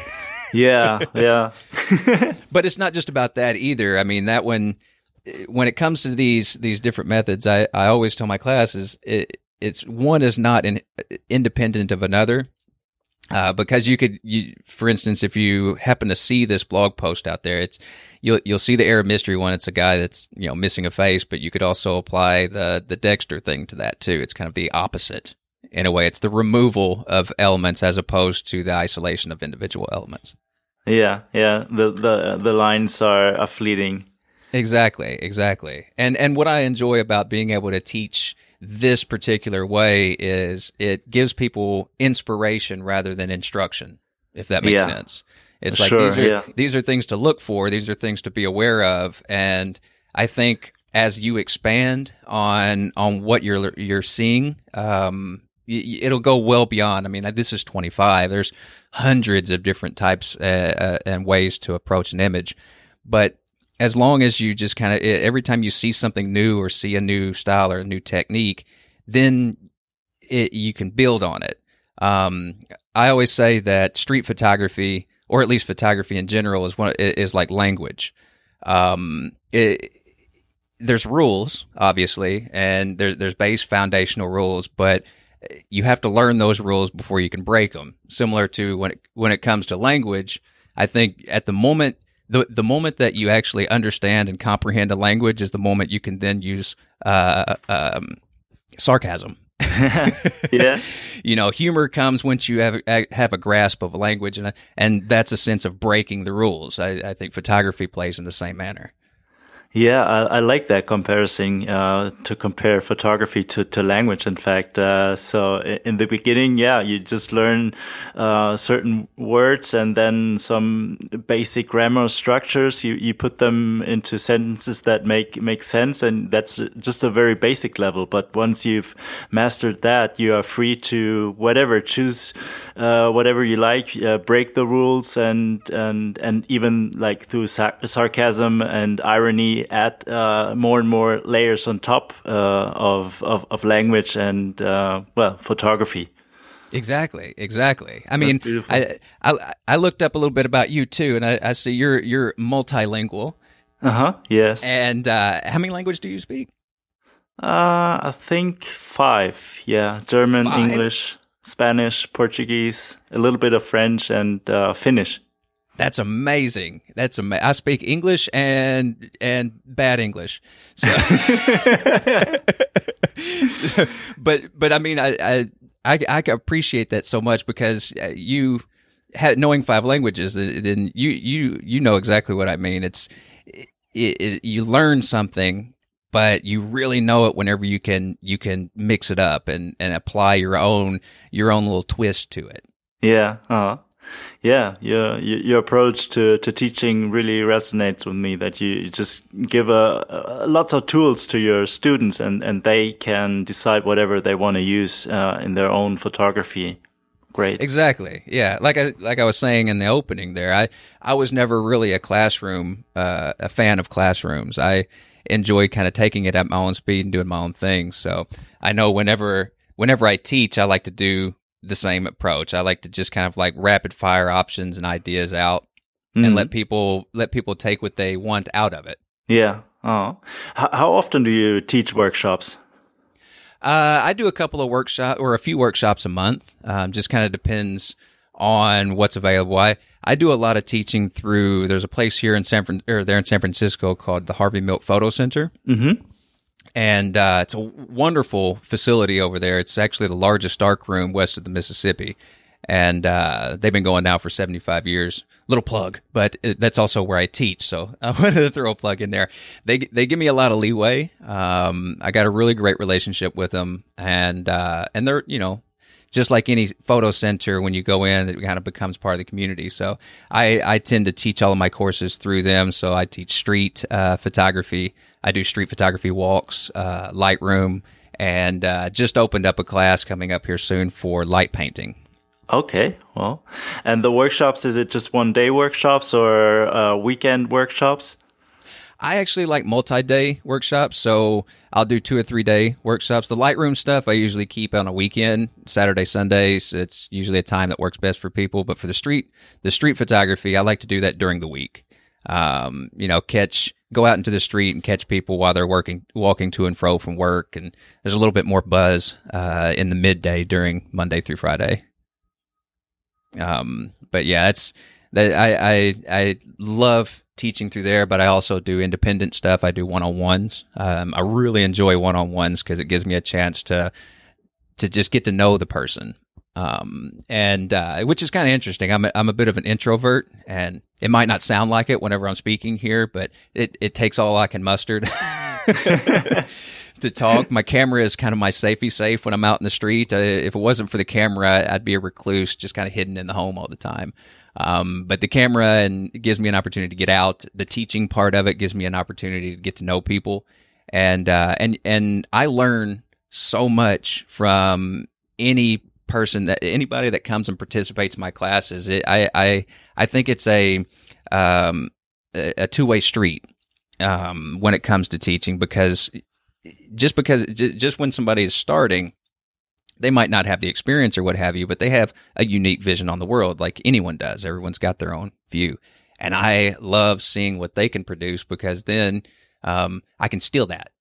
yeah, yeah.
But it's not just about that either. I mean, that one, when it comes to these these different methods, I, I always tell my classes it, it's one is not in, independent of another. Uh, because you could, you, for instance, if you happen to see this blog post out there, it's you'll you'll see the Air of Mystery one. It's a guy that's, you know, missing a face, but you could also apply the the Dexter thing to that too. It's kind of the opposite in a way. It's the removal of elements as opposed to the isolation of individual elements.
Yeah, yeah. The the the lines are, are fleeting.
Exactly, exactly. And and what I enjoy about being able to teach this particular way is it gives people inspiration rather than instruction, if that makes
yeah.
sense. It's like
sure,
these are
yeah.
these are things to look for, these are things to be aware of, and I think as you expand on on what you're you're seeing, um, y- it'll go well beyond. I mean, this is twenty-five. There's hundreds of different types uh, uh, and ways to approach an image, but as long as you just kind of, every time you see something new or see a new style or a new technique, then it, you can build on it. Um, I always say that street photography, or at least photography in general, is one is like language. Um, it, there's rules, obviously, and there, there's base foundational rules, but you have to learn those rules before you can break them. Similar to when it, when it comes to language, I think at the moment, The the moment that you actually understand and comprehend a language is the moment you can then use uh, um, sarcasm.
yeah,
you know, humor comes once you have have a grasp of a language, and and that's a sense of breaking the rules. I, I think photography plays in the same manner.
Yeah, I, I like that comparison, uh, to compare photography to, to language, in fact. Uh, so in the beginning, yeah, you just learn, uh, certain words and then some basic grammar structures. You, you put them into sentences that make, make sense. And that's just a very basic level. But once you've mastered that, you are free to whatever, choose, uh, whatever you like, uh, break the rules and, and, and even like through sar- sarcasm and irony, add uh, more and more layers on top uh, of, of of language and uh, well, photography.
Exactly, exactly. I mean,
beautiful.
I, I I looked up a little bit about you too, and I, I see you're you're multilingual.
Uh huh. Yes.
And uh, how many languages do you speak?
Uh, I think five. Yeah, German,
Five?
English, Spanish, Portuguese, a little bit of French, and uh, Finnish.
That's amazing. That's amazing. I speak English and and bad English. So, but but I mean, I, I I I appreciate that so much because you had knowing five languages, then you you you know exactly what I mean. It's it, it, you learn something, but you really know it whenever you can you can mix it up and and apply your own your own little twist to it.
Yeah. Uh-huh. Yeah, your your approach to, to teaching really resonates with me. That you just give a, a lots of tools to your students, and, and they can decide whatever they want to use uh, in their own photography. great.
Exactly. Yeah. Like I like I was saying in the opening there, I I was never really a classroom uh, a fan of classrooms. I enjoy kind of taking it at my own speed and doing my own thing. So I know whenever whenever I teach, I like to do the same approach. I like to just kind of like rapid fire options and ideas out mm. and let people let people take what they want out of it.
Yeah. Oh. H- how often do you teach workshops?
Uh, I do a couple of workshops or a few workshops a month. Um, just kind of depends on what's available. I, I do a lot of teaching through, there's a place here in San Fran, or there in San Francisco called the Harvey Milk Photo Center.
Mm-hmm.
And, uh, it's a wonderful facility over there. It's actually the largest darkroom west of the Mississippi. And, uh, they've been going now for seventy-five years. Little plug, but that's also where I teach. So I wanted to throw a plug in there. They, they give me a lot of leeway. Um, I got a really great relationship with them, and, uh, and they're, you know, just like any photo center, when you go in, it kind of becomes part of the community. So I, I tend to teach all of my courses through them. So I teach street, uh, photography. I do street photography walks, uh, Lightroom, and, uh, just opened up a class coming up here soon for light painting.
Okay, well, and the workshops, is it just one day workshops or uh, weekend workshops?
I actually like multi-day workshops, so I'll do two or three day workshops. The Lightroom stuff I usually keep on a weekend, Saturday, Sundays. It's usually a time that works best for people. But for the street, the street photography, I like to do that during the week. Um, you know, catch, go out into the street and catch people while they're working, walking to and fro from work, and there's a little bit more buzz uh, in the midday during Monday through Friday. Um, but yeah, it's that I, I, I love teaching through there, but I also do independent stuff. I do one-on-ones. Um, I really enjoy one-on-ones because it gives me a chance to, to just get to know the person. Um, and, uh, which is kind of interesting. I'm a, I'm a bit of an introvert, and it might not sound like it whenever I'm speaking here, but it, it takes all I can muster to talk. My camera is kind of my safety safe when I'm out in the street. Uh, if it wasn't for the camera, I'd be a recluse, just kind of hidden in the home all the time. Um, but the camera and it gives me an opportunity to get out. The teaching part of it gives me an opportunity to get to know people, and uh, and and I learn so much from any person that anybody that comes and participates in my classes. It, I I I think it's a um, a two way street um, when it comes to teaching, because. Just because, just when somebody is starting, they might not have the experience or what have you, but they have a unique vision on the world like anyone does. Everyone's got their own view. And I love seeing what they can produce, because then um, I can steal that.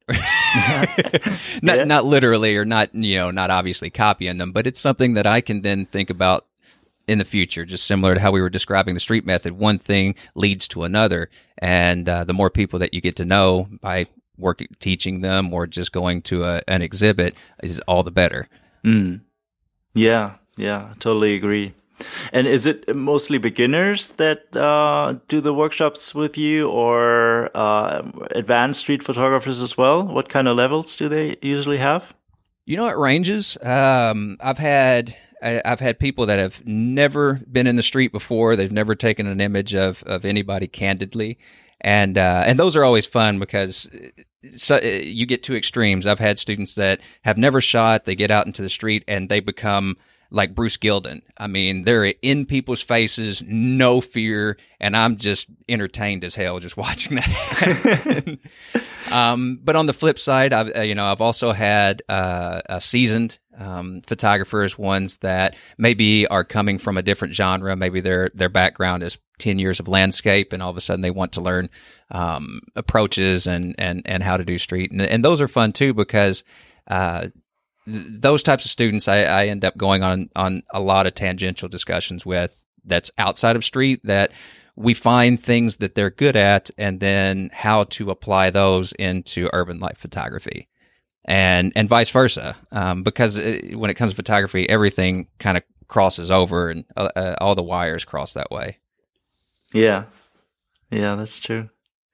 not
yeah.
not literally, or not, you know, not obviously copying them, but it's something that I can then think about in the future, just similar to how we were describing the street method. One thing leads to another. And uh, the more people that you get to know by working, teaching them, or just going to a, an exhibit, is all the better.
Mm. Yeah, yeah, totally agree. And is it mostly beginners that uh, do the workshops with you, or uh, advanced street photographers as well? What kind of levels do they usually have?
You know, it ranges. Um, I've had I, I've had people that have never been in the street before. They've never taken an image of of anybody candidly, and uh, and those are always fun, because so you get two extremes. I've had students that have never shot. They get out into the street and they become like Bruce Gilden. I mean, they're in people's faces, no fear, and I'm just entertained as hell just watching that happen. um, but on the flip side, I've uh, you know I've also had uh, a seasoned um, photographers, ones that maybe are coming from a different genre. Maybe their their background is ten years of landscape, and all of a sudden they want to learn um, approaches and and and how to do street, and and those are fun too, because uh, those types of students, I, I end up going on, on a lot of tangential discussions with that's outside of street, that we find things that they're good at, and then how to apply those into urban life photography, and and vice versa. Um, because it, when it comes to photography, everything kind of crosses over, and uh, uh, all the wires cross that way.
Yeah, yeah, that's true.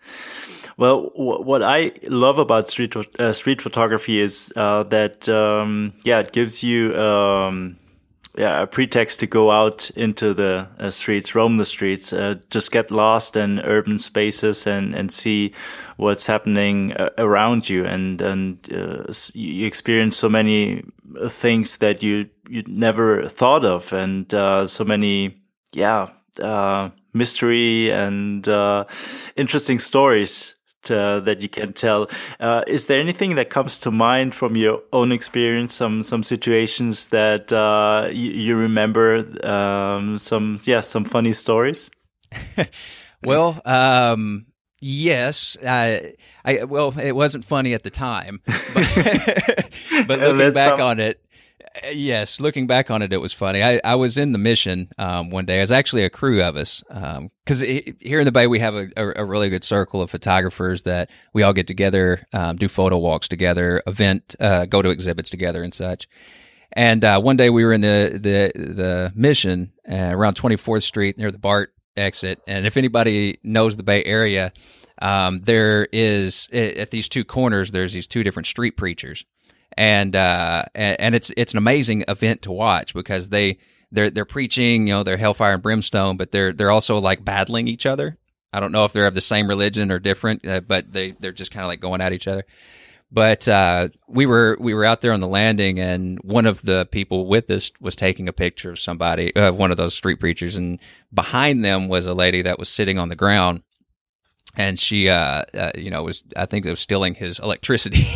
Well, w- what I love about street uh, street photography is uh, that um, yeah, it gives you um, yeah a pretext to go out into the uh, streets, roam the streets, uh, just get lost in urban spaces and, and see what's happening uh, around you, and and uh, you experience so many things that you you never thought of, and uh, so many, yeah, uh, mystery and uh, interesting stories to, that you can tell. Uh, is there anything that comes to mind from your own experience? Some some situations that uh, you, you remember? Um, some yeah, some funny stories.
Well, um, yes, I, I, well, it wasn't funny at the time, but, but looking back some... on it, yes, looking back on it, it was funny. I, I was in the Mission um, one day. It was actually a crew of us, because um, here in the Bay, we have a, a, a really good circle of photographers that we all get together, um, do photo walks together, event, uh, go to exhibits together and such. And uh, one day we were in the, the, the Mission uh, around twenty-fourth Street near the BART exit, and if anybody knows the Bay Area, um, there is at these two corners there's these two different street preachers, and uh, and it's it's an amazing event to watch because they they're they're preaching, you know, they're hellfire and brimstone, but they're they're also like battling each other. I don't know if they're of the same religion or different, uh, but they they're just kind of like going at each other. But uh, we were we were out there on the landing, and one of the people with us was taking a picture of somebody, uh, one of those street preachers, and behind them was a lady that was sitting on the ground, and she, uh, uh, you know, was I think they was stealing his electricity,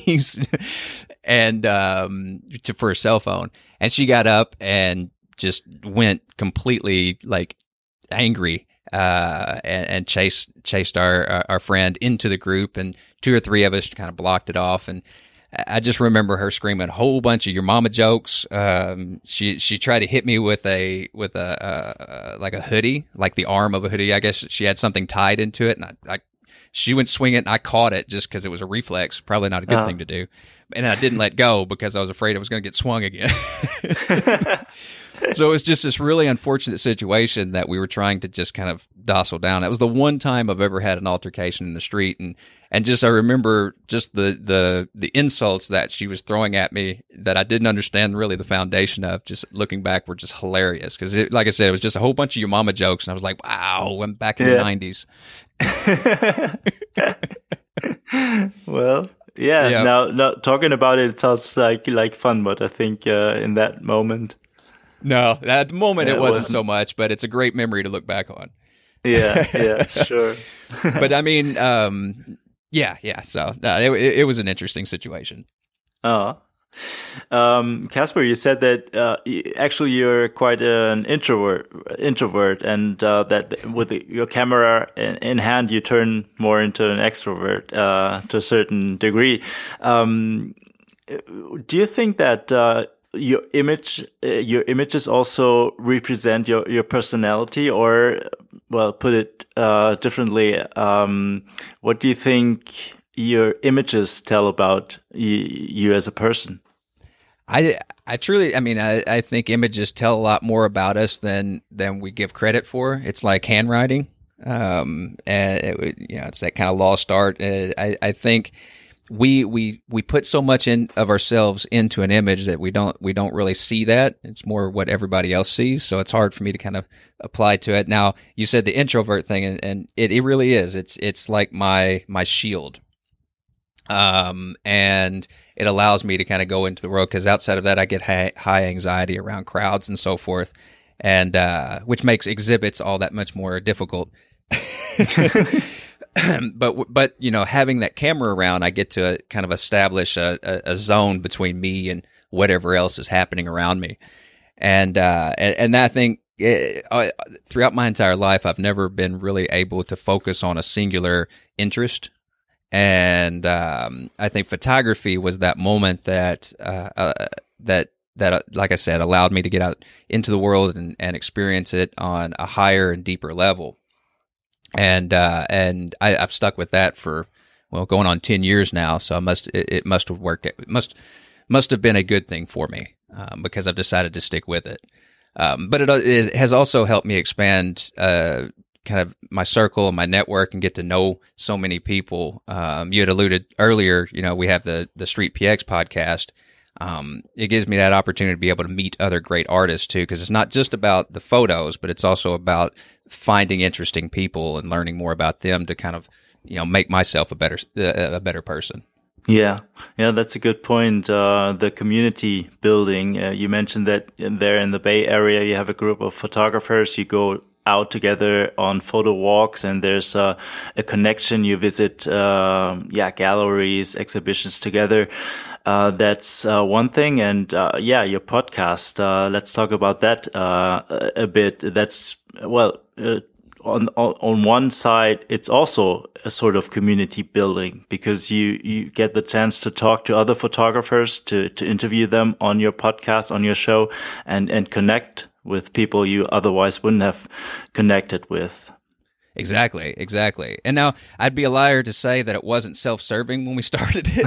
and um, to, for her cell phone, and she got up and just went completely like angry. Uh, and, and chased chased our our friend into the group, and two or three of us kind of blocked it off. And I just remember her screaming a whole bunch of "your mama" jokes. Um, she she tried to hit me with a with a uh, like a hoodie, like the arm of a hoodie. I guess she had something tied into it, and I, I she went swinging, and I caught it just because it was a reflex. Probably not a good uh. thing to do, and I didn't let go because I was afraid it was going to get swung again. So it was just this really unfortunate situation that we were trying to just kind of docile down. It was the one time I've ever had an altercation in the street, and and just I remember just the the the insults that she was throwing at me that I didn't understand really the foundation of. Just looking back, were just hilarious because, like I said, it was just a whole bunch of "your mama" jokes, and I was like, "Wow, I'm back in yeah. the nineties."
Well. Yeah, yeah. Now, now talking about it, it sounds like like fun, but I think uh, in that moment.
No, at the moment yeah, it, wasn't it wasn't so much, but it's a great memory to look back on.
Yeah, yeah, sure.
But I mean, um, yeah, yeah. So uh, it, it was an interesting situation.
Oh, um, Casper, you said that uh, actually you're quite an introvert, introvert, and uh, that with the, your camera in, in hand, you turn more into an extrovert uh, to a certain degree. Um, do you think that? Uh, Your image, uh, your images also represent your, your personality, or, well, put it uh, differently, um, what do you think your images tell about you, you as a person?
I, I truly, I mean, I, I think images tell a lot more about us than than we give credit for. It's like handwriting, um, and it, you know, it's that kind of lost art. Uh, I, I think. We, we, we put so much in of ourselves into an image that we don't, we don't really see that. It's more what everybody else sees. So it's hard for me to kind of apply to it. Now, you said the introvert thing, and, and it, it really is. It's, it's like my, my shield. Um, and it allows me to kind of go into the world, because outside of that, I get high, high anxiety around crowds and so forth. And, uh, which makes exhibits all that much more difficult. but but you know, having that camera around, I get to kind of establish a, a, a zone between me and whatever else is happening around me, and uh, and, and I think it, uh, throughout my entire life, I've never been really able to focus on a singular interest, and um, I think photography was that moment that uh, uh, that that uh, like I said, allowed me to get out into the world and, and experience it on a higher and deeper level. And, uh, and I, I've stuck with that for, well, going on ten years now. So I must, it, it must have worked. It must, must have been a good thing for me, um, because I've decided to stick with it. Um, but it, it has also helped me expand, uh, kind of my circle and my network and get to know so many people. Um, you had alluded earlier, you know, we have the, the Street P X podcast. Um, it gives me that opportunity to be able to meet other great artists too, because it's not just about the photos, but it's also about finding interesting people and learning more about them to kind of, you know, make myself a better, uh, a better person.
Yeah, yeah, that's a good point. Uh, the community building. Uh, you mentioned that in there in the Bay Area, you have a group of photographers. You go out together on photo walks, and there's uh, a connection. You visit, uh, yeah, galleries, exhibitions together. Uh, that's uh, one thing. And uh, yeah, your podcast. Uh, let's talk about that uh, a, a bit. That's well. Uh, On, on one side, it's also a sort of community building because you, you get the chance to talk to other photographers, to, to interview them on your podcast, on your show, and, and connect with people you otherwise wouldn't have connected with.
Exactly, exactly. And now I'd be a liar to say that it wasn't self-serving when we started it.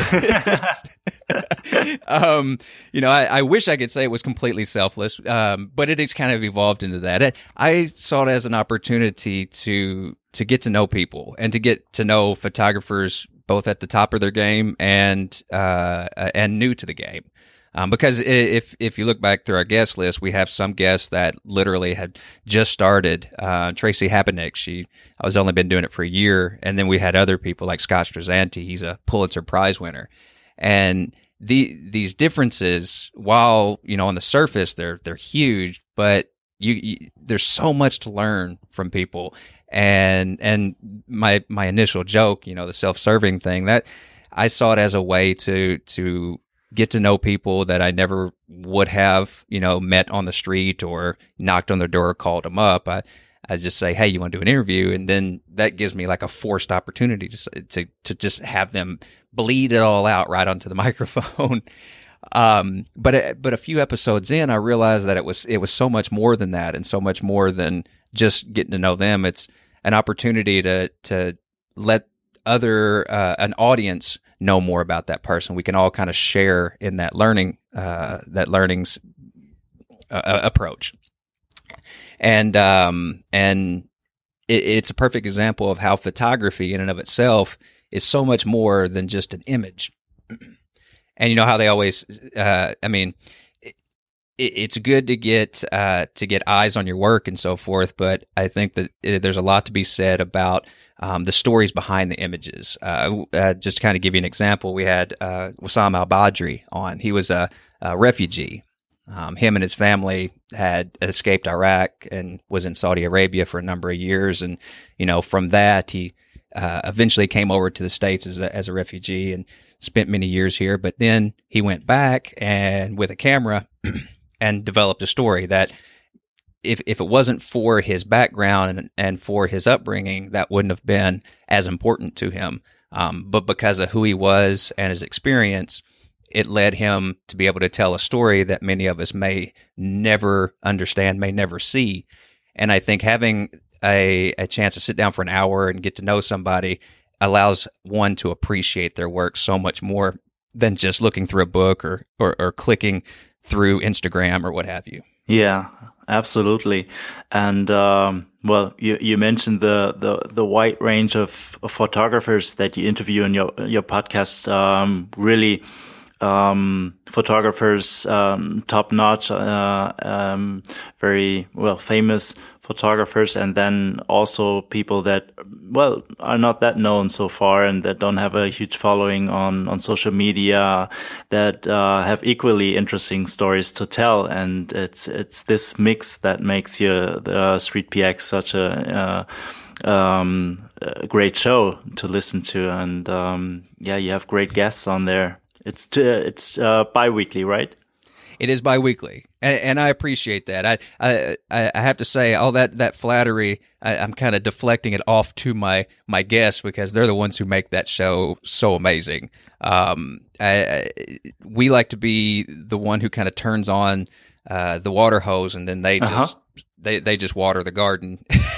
um, you know, I, I wish I could say it was completely selfless, um, but it has kind of evolved into that. I, I saw it as an opportunity to to get to know people and to get to know photographers both at the top of their game and uh, and new to the game. Um, because if if you look back through our guest list, we have some guests that literally had just started. Uh, Tracy Habenik, she I was only been doing it for a year, and then we had other people like Scott Strazzanti. He's a Pulitzer Prize winner, and the these differences, while you know on the surface they're they're huge, but you, you there's so much to learn from people. And and my my initial joke, you know, the self-serving thing, that I saw it as a way to to get to know people that I never would have, you know, met on the street or knocked on their door or called them up. I, I just say, hey, you want to do an interview? And then that gives me like a forced opportunity to, to, to just have them bleed it all out right onto the microphone. Um, but, but a few episodes in, I realized that it was, it was so much more than that and so much more than just getting to know them. It's an opportunity to, to let other, uh, an audience know more about that person. We can all kind of share in that learning, uh, that learning's uh, approach. And, um, and it, it's a perfect example of how photography in and of itself is so much more than just an image. And you know how they always, uh, I mean, it, it's good to get, uh, to get eyes on your work and so forth. But I think that it, there's a lot to be said about Um, the stories behind the images. Uh, uh, just to kind of give you an example, we had uh, Wissam al-Badri on. He was a, a refugee. Um, him and his family had escaped Iraq and was in Saudi Arabia for a number of years. And, you know, from that, he uh, eventually came over to the States as a, as a refugee and spent many years here. But then he went back and with a camera and developed a story that If if it wasn't for his background and, and for his upbringing, that wouldn't have been as important to him. Um, but because of who he was and his experience, it led him to be able to tell a story that many of us may never understand, may never see. And I think having a, a chance to sit down for an hour and get to know somebody allows one to appreciate their work so much more than just looking through a book or, or, or clicking through Instagram or what have you.
Yeah, absolutely. And, um, well, you, you mentioned the, the, the wide range of, of photographers that you interview in your, your podcast. Um, really, um, photographers, um, top notch, uh, um, very well famous photographers, and then also people that, well, are not that known so far and that don't have a huge following on, on social media, that, uh, have equally interesting stories to tell. And it's, it's this mix that makes your, the Street P X such a, uh, um, a great show to listen to. And, um, yeah, you have great guests on there. It's, t- it's, uh, bi-weekly, right?
It is biweekly, and, and I appreciate that. I, I I have to say, all that that flattery, I, I'm kind of deflecting it off to my my guests because they're the ones who make that show so amazing. Um, I, I, we like to be the one who kind of turns on uh, the water hose, and then they just uh-huh. they they just water the garden,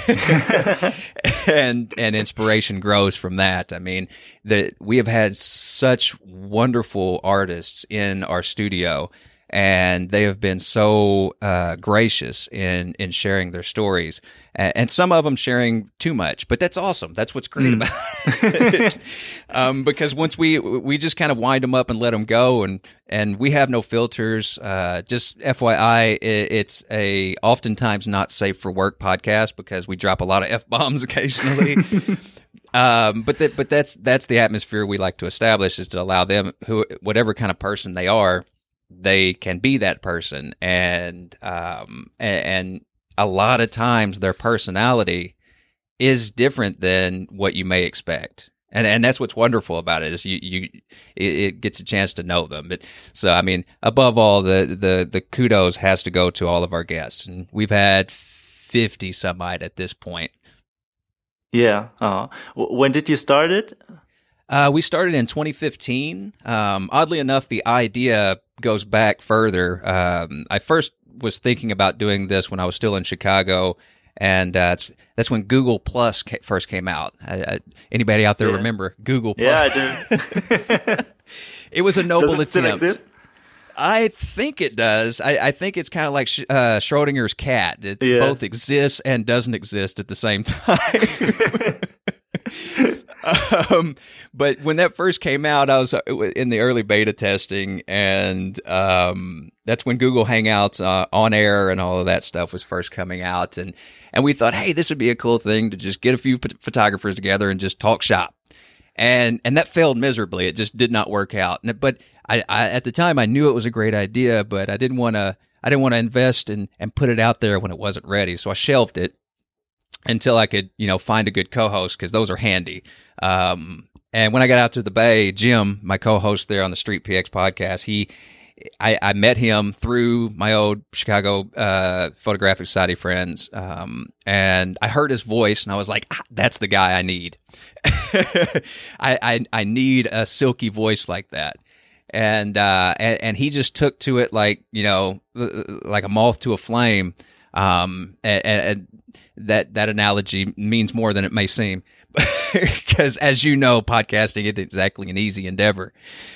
and and inspiration grows from that. I mean, the, we have had such wonderful artists in our studio. And they have been so uh, gracious in, in sharing their stories, and, and some of them sharing too much. But that's awesome. That's what's great mm. about it. um, because once we we just kind of wind them up and let them go, and and we have no filters. Uh, just F Y I, it, it's a oftentimes not safe for work podcast because we drop a lot of F bombs occasionally. um, but that, but that's that's the atmosphere we like to establish, is to allow them, who whatever kind of person they are, they can be that person, and um, and, and a lot of times their personality is different than what you may expect. And and that's what's wonderful about it, is you you it, it gets a chance to know them. But so I mean, above all, the the the kudos has to go to all of our guests, and we've had fifty some odd at this point.
Yeah. Uh, when did you start it?
Uh, we started in twenty fifteen. Um, oddly enough, the idea goes back further. Um, I first was thinking about doing this when I was still in Chicago. And uh, it's, that's when Google Plus ca- first came out. I, I, anybody out there
yeah.
remember Google Plus?
Yeah, I do.
It was a noble
does it still
attempt.
exist?
I think it does. I, I think it's kind of like sh- uh, Schrodinger's cat. It
yeah.
both exists and doesn't exist at the same time. um, but when that first came out, I was in the early beta testing, and um, that's when Google Hangouts uh, on air and all of that stuff was first coming out. And, and we thought, hey, this would be a cool thing to just get a few p- photographers together and just talk shop. And and that failed miserably. It just did not work out. But I, I at the time I knew it was a great idea, but I didn't want to I didn't want to invest and and put it out there when it wasn't ready. So I shelved it until I could, you know, find a good co-host, because those are handy. Um, and when I got out to the Bay, Jim, my co-host there on the Street P X podcast, he I, I met him through my old Chicago uh, Photographic Society friends, um, and I heard his voice, and I was like, ah, "That's the guy I need. I, I I need a silky voice like that." And uh, and, and he just took to it like you know, like a moth to a flame. Um, and, and that that analogy means more than it may seem, because as you know, podcasting isn't exactly an easy endeavor,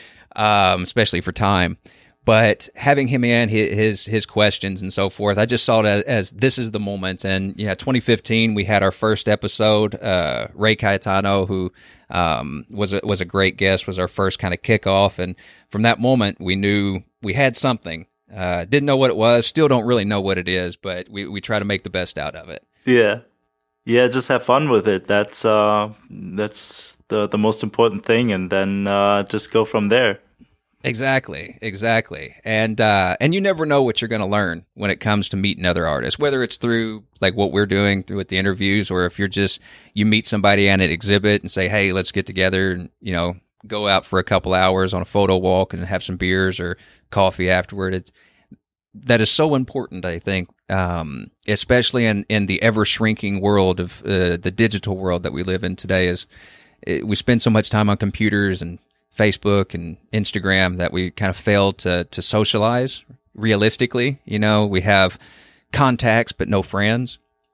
um, especially for time. But having him in, his his questions and so forth, I just saw it as, as this is the moment. And yeah, twenty fifteen, we had our first episode. Uh, Ray Cayetano, who um, was a, was a great guest, was our first kind of kickoff. And from that moment, we knew we had something. Uh, didn't know what it was. Still don't really know what it is, but we we try to make the best out of it.
Yeah, yeah, just have fun with it. That's uh, that's the the most important thing, and then uh, just go from there.
Exactly, exactly. And uh, and you never know what you're going to learn when it comes to meeting other artists, whether it's through like what we're doing through with the interviews, or if you're just, you meet somebody at an exhibit and say, hey, let's get together and, you know, go out for a couple hours on a photo walk and have some beers or coffee afterward. It's, that is so important, I think, um, especially in, in the ever-shrinking world of uh, the digital world that we live in today. Is it, we spend so much time on computers and Facebook and Instagram that we kind of fail to to socialize realistically. You know, we have contacts but no friends,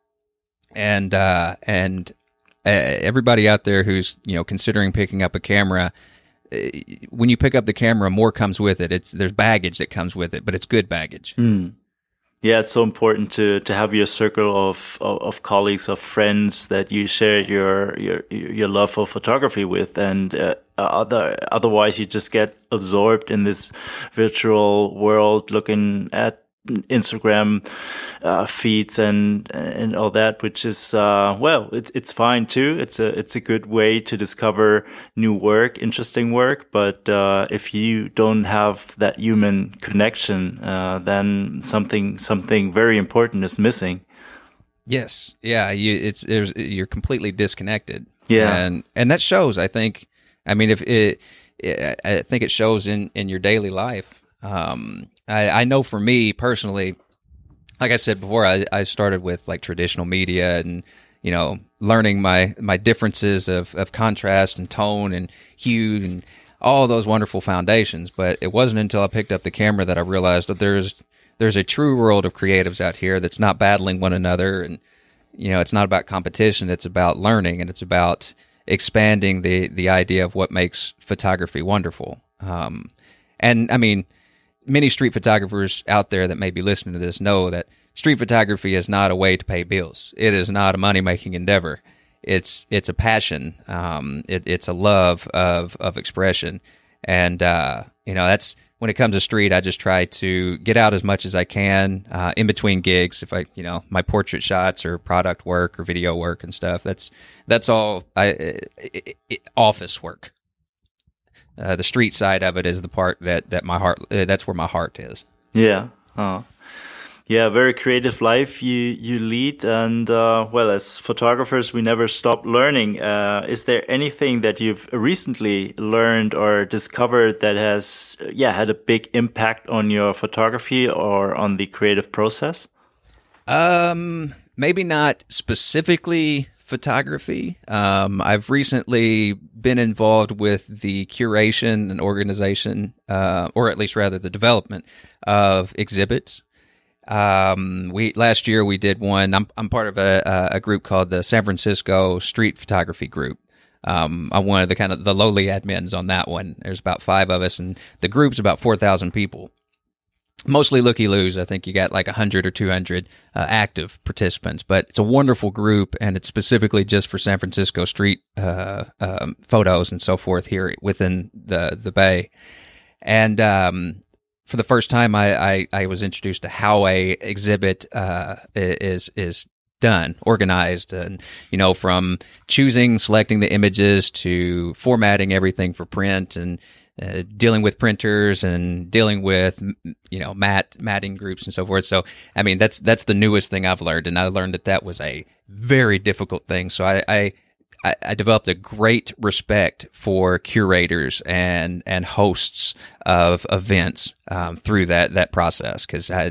and uh, and uh, everybody out there who's, you know, considering picking up a camera, uh, when you pick up the camera, more comes with it. It's there's baggage that comes with it, but it's good baggage.
Mm. Yeah, it's so important to to have your circle of, of of colleagues, of friends that you share your your your love for photography with, and uh, other otherwise you just get absorbed in this virtual world, looking at Instagram uh, feeds and and all that, which is uh, well, it's it's fine too. It's a it's a good way to discover new work, interesting work. But uh, if you don't have that human connection, uh, then something something very important is missing.
Yes, yeah, you it's there's you're completely disconnected.
Yeah,
and and that shows. I think. I mean, if it, it I think it shows in in your daily life. Um, I, I know for me personally, like I said before, I, I started with like traditional media and, you know, learning my, my differences of, of contrast and tone and hue and all those wonderful foundations. But it wasn't until I picked up the camera that I realized that there's, there's a true world of creatives out here that's not battling one another. And, you know, it's not about competition. It's about learning, and it's about expanding the, the idea of what makes photography wonderful. Um, and I mean, many street photographers out there that may be listening to this know that street photography is not a way to pay bills. It is not a money-making endeavor. It's it's a passion. Um, it, it's a love of of expression, and uh, you know that's when it comes to street, I just try to get out as much as I can uh, in between gigs. If I, you know, my portrait shots or product work or video work and stuff, that's that's all I it, it, it, office work. Uh, the street side of it is the part that that my heart uh, that's where my heart is.
Yeah. Oh. Yeah, very creative life you you lead, and uh, well, as photographers, we never stop learning. Uh, is there anything that you've recently learned or discovered that has, yeah, had a big impact on your photography or on the creative process?
Um, maybe not specifically photography. Um, I've recently been involved with the curation and organization, uh, or at least rather the development of exhibits. Um, we last year we did one. I'm I'm part of a a group called the San Francisco Street Photography Group. Um, I'm one of the kind of the lowly admins on that one. There's about five of us, and the group's about four thousand people. Mostly looky-loos. I think you got like a hundred or two hundred uh, active participants, but it's a wonderful group, and it's specifically just for San Francisco street uh, um, photos and so forth here within the the Bay. And um, for the first time, I, I, I was introduced to how a exhibit uh, is is done, organized, and you know, from choosing, selecting the images to formatting everything for print, and uh, dealing with printers and dealing with you know mat matting groups and so forth. So, I mean, that's that's the newest thing I've learned, and I learned that that was a very difficult thing. So I. I I, I developed a great respect for curators and and hosts of events um, through that that process, because I,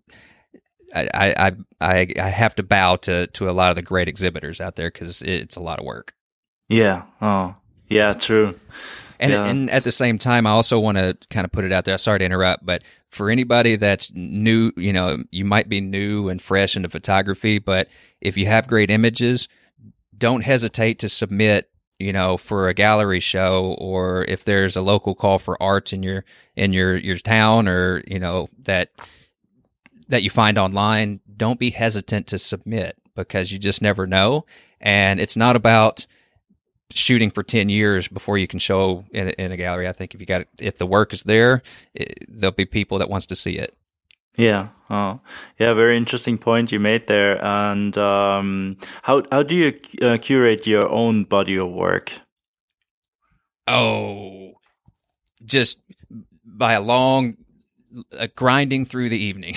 I I I I have to bow to to a lot of the great exhibitors out there, because it's a lot of work.
Yeah. Oh, yeah. True.
And
yeah.
and at the same time, I also want to kind of put it out there. Sorry to interrupt, but for anybody that's new, you know, you might be new and fresh into photography, but if you have great images, don't hesitate to submit, you know, for a gallery show, or if there's a local call for art in your in your your town, or you know that that you find online. Don't be hesitant to submit, because you just never know. And it's not about shooting for ten years before you can show in, in a gallery. I think if you got if the work is there, it, there'll be people that wants to see it.
Yeah. Oh, yeah. Very interesting point you made there. And um, how how do you uh, curate your own body of work?
Oh, just by a long uh, grinding through the evening.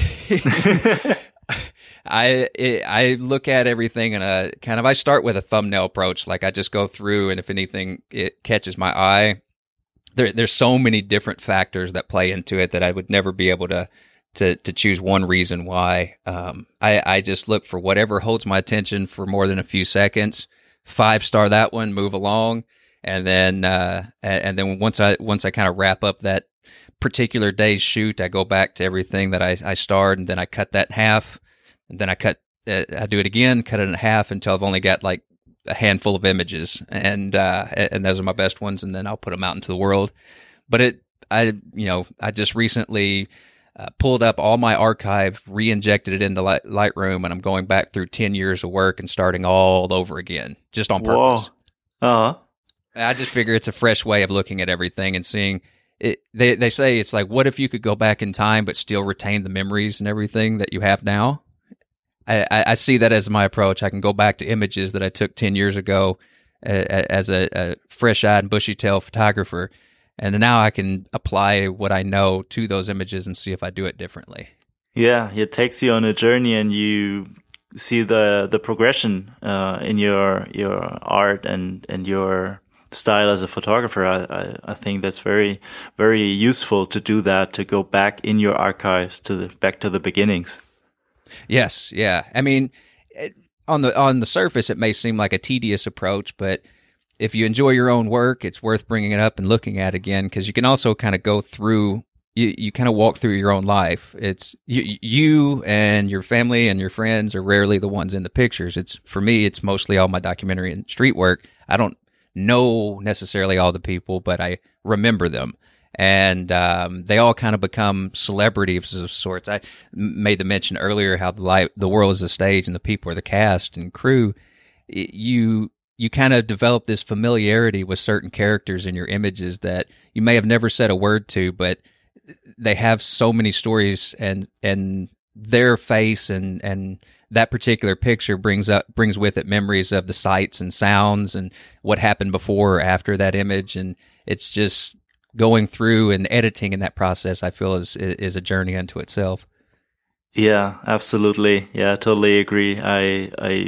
I it, I look at everything in a kind of I start with a thumbnail approach. Like I just go through, and if anything it catches my eye, there there's so many different factors that play into it that I would never be able to. To, to choose one reason why. Um, I, I just look for whatever holds my attention for more than a few seconds, five star that one, move along. And then, uh, and, and then once I, once I kind of wrap up that particular day's shoot, I go back to everything that I, I starred, and then I cut that in half, and then I cut, uh, I do it again, cut it in half until I've only got like a handful of images, and, uh, and those are my best ones. And then I'll put them out into the world. But it, I, you know, I just recently, Uh, pulled up all my archive, re-injected it into Light- Lightroom, and I'm going back through ten years of work and starting all over again, just on purpose.
Uh-huh.
I just figure it's a fresh way of looking at everything and seeing it. They, they say it's like, what if you could go back in time but still retain the memories and everything that you have now? I, I, I see that as my approach. I can go back to images that I took ten years ago uh, as a, a fresh-eyed and bushy-tailed photographer, and now I can apply what I know to those images and see if I do it differently.
Yeah, it takes you on a journey, and you see the the progression uh, in your your art and, and your style as a photographer. I, I, I think that's very very useful to do that, to go back in your archives to the back to the beginnings.
Yes, yeah. I mean, it, on the on the surface, it may seem like a tedious approach, but if you enjoy your own work, it's worth bringing it up and looking at again, because you can also kind of go through, you, you kind of walk through your own life. It's you, you and your family and your friends are rarely the ones in the pictures. It's for me, it's mostly all my documentary and street work. I don't know necessarily all the people, but I remember them. And um, they all kind of become celebrities of sorts. I made the mention earlier how the light, the world is the stage and the people are the cast and crew. It, you you kind of develop this familiarity with certain characters in your images that you may have never said a word to, but they have so many stories, and and their face and and that particular picture brings up brings with it memories of the sights and sounds and what happened before or after that image, and it's just going through and editing in that process, I feel is is a journey unto itself.
Yeah, absolutely. Yeah, I totally agree. I I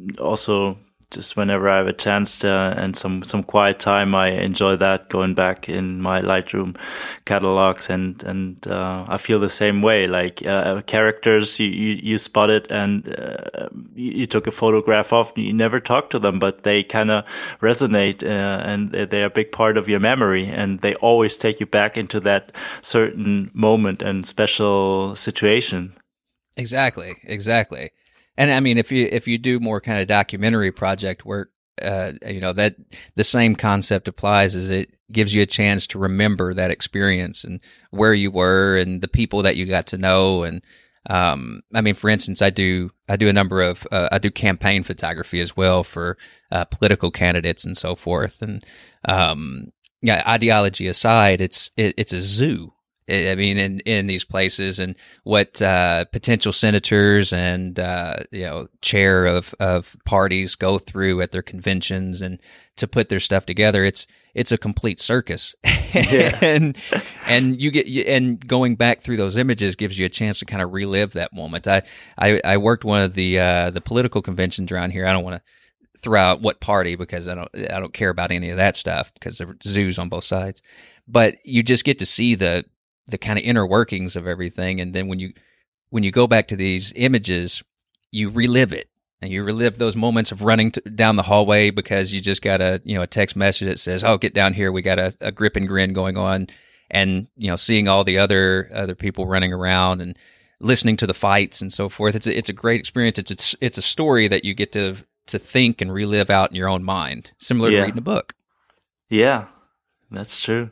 also just whenever I have a chance to, and some some quiet time, I enjoy that, going back in my Lightroom catalogs, and and uh, I feel the same way. Like uh, characters you, you you spotted and uh, you, you took a photograph of, you never talked to them, but they kind of resonate uh, and they're a big part of your memory, and they always take you back into that certain moment and special situation.
Exactly, exactly. And I mean, if you if you do more kind of documentary project work, uh, you know, that the same concept applies. Is it gives you a chance to remember that experience and where you were and the people that you got to know. And um, I mean, for instance, I do I do a number of uh, I do campaign photography as well for uh, political candidates and so forth. And um, yeah, ideology aside, it's it, it's a zoo. I mean, in, in these places, and what uh, potential senators and uh, you know chair of, of parties go through at their conventions, and to put their stuff together, it's it's a complete circus. Yeah. and and you get and going back through those images gives you a chance to kind of relive that moment. I I, I worked one of the uh, the political conventions around here. I don't want to throw out what party because I don't I don't care about any of that stuff because there are zoos on both sides, but you just get to see the the kind of inner workings of everything. And then when you, when you go back to these images, you relive it, and you relive those moments of running to, down the hallway because you just got a, you know, a text message that says, "Oh, get down here. We got a, a grip and grin going on." And, you know, seeing all the other, other people running around and listening to the fights and so forth. It's a, it's a great experience. It's, it's, it's a story that you get to, to think and relive out in your own mind, similar
yeah.
to reading a book.
Yeah, that's true.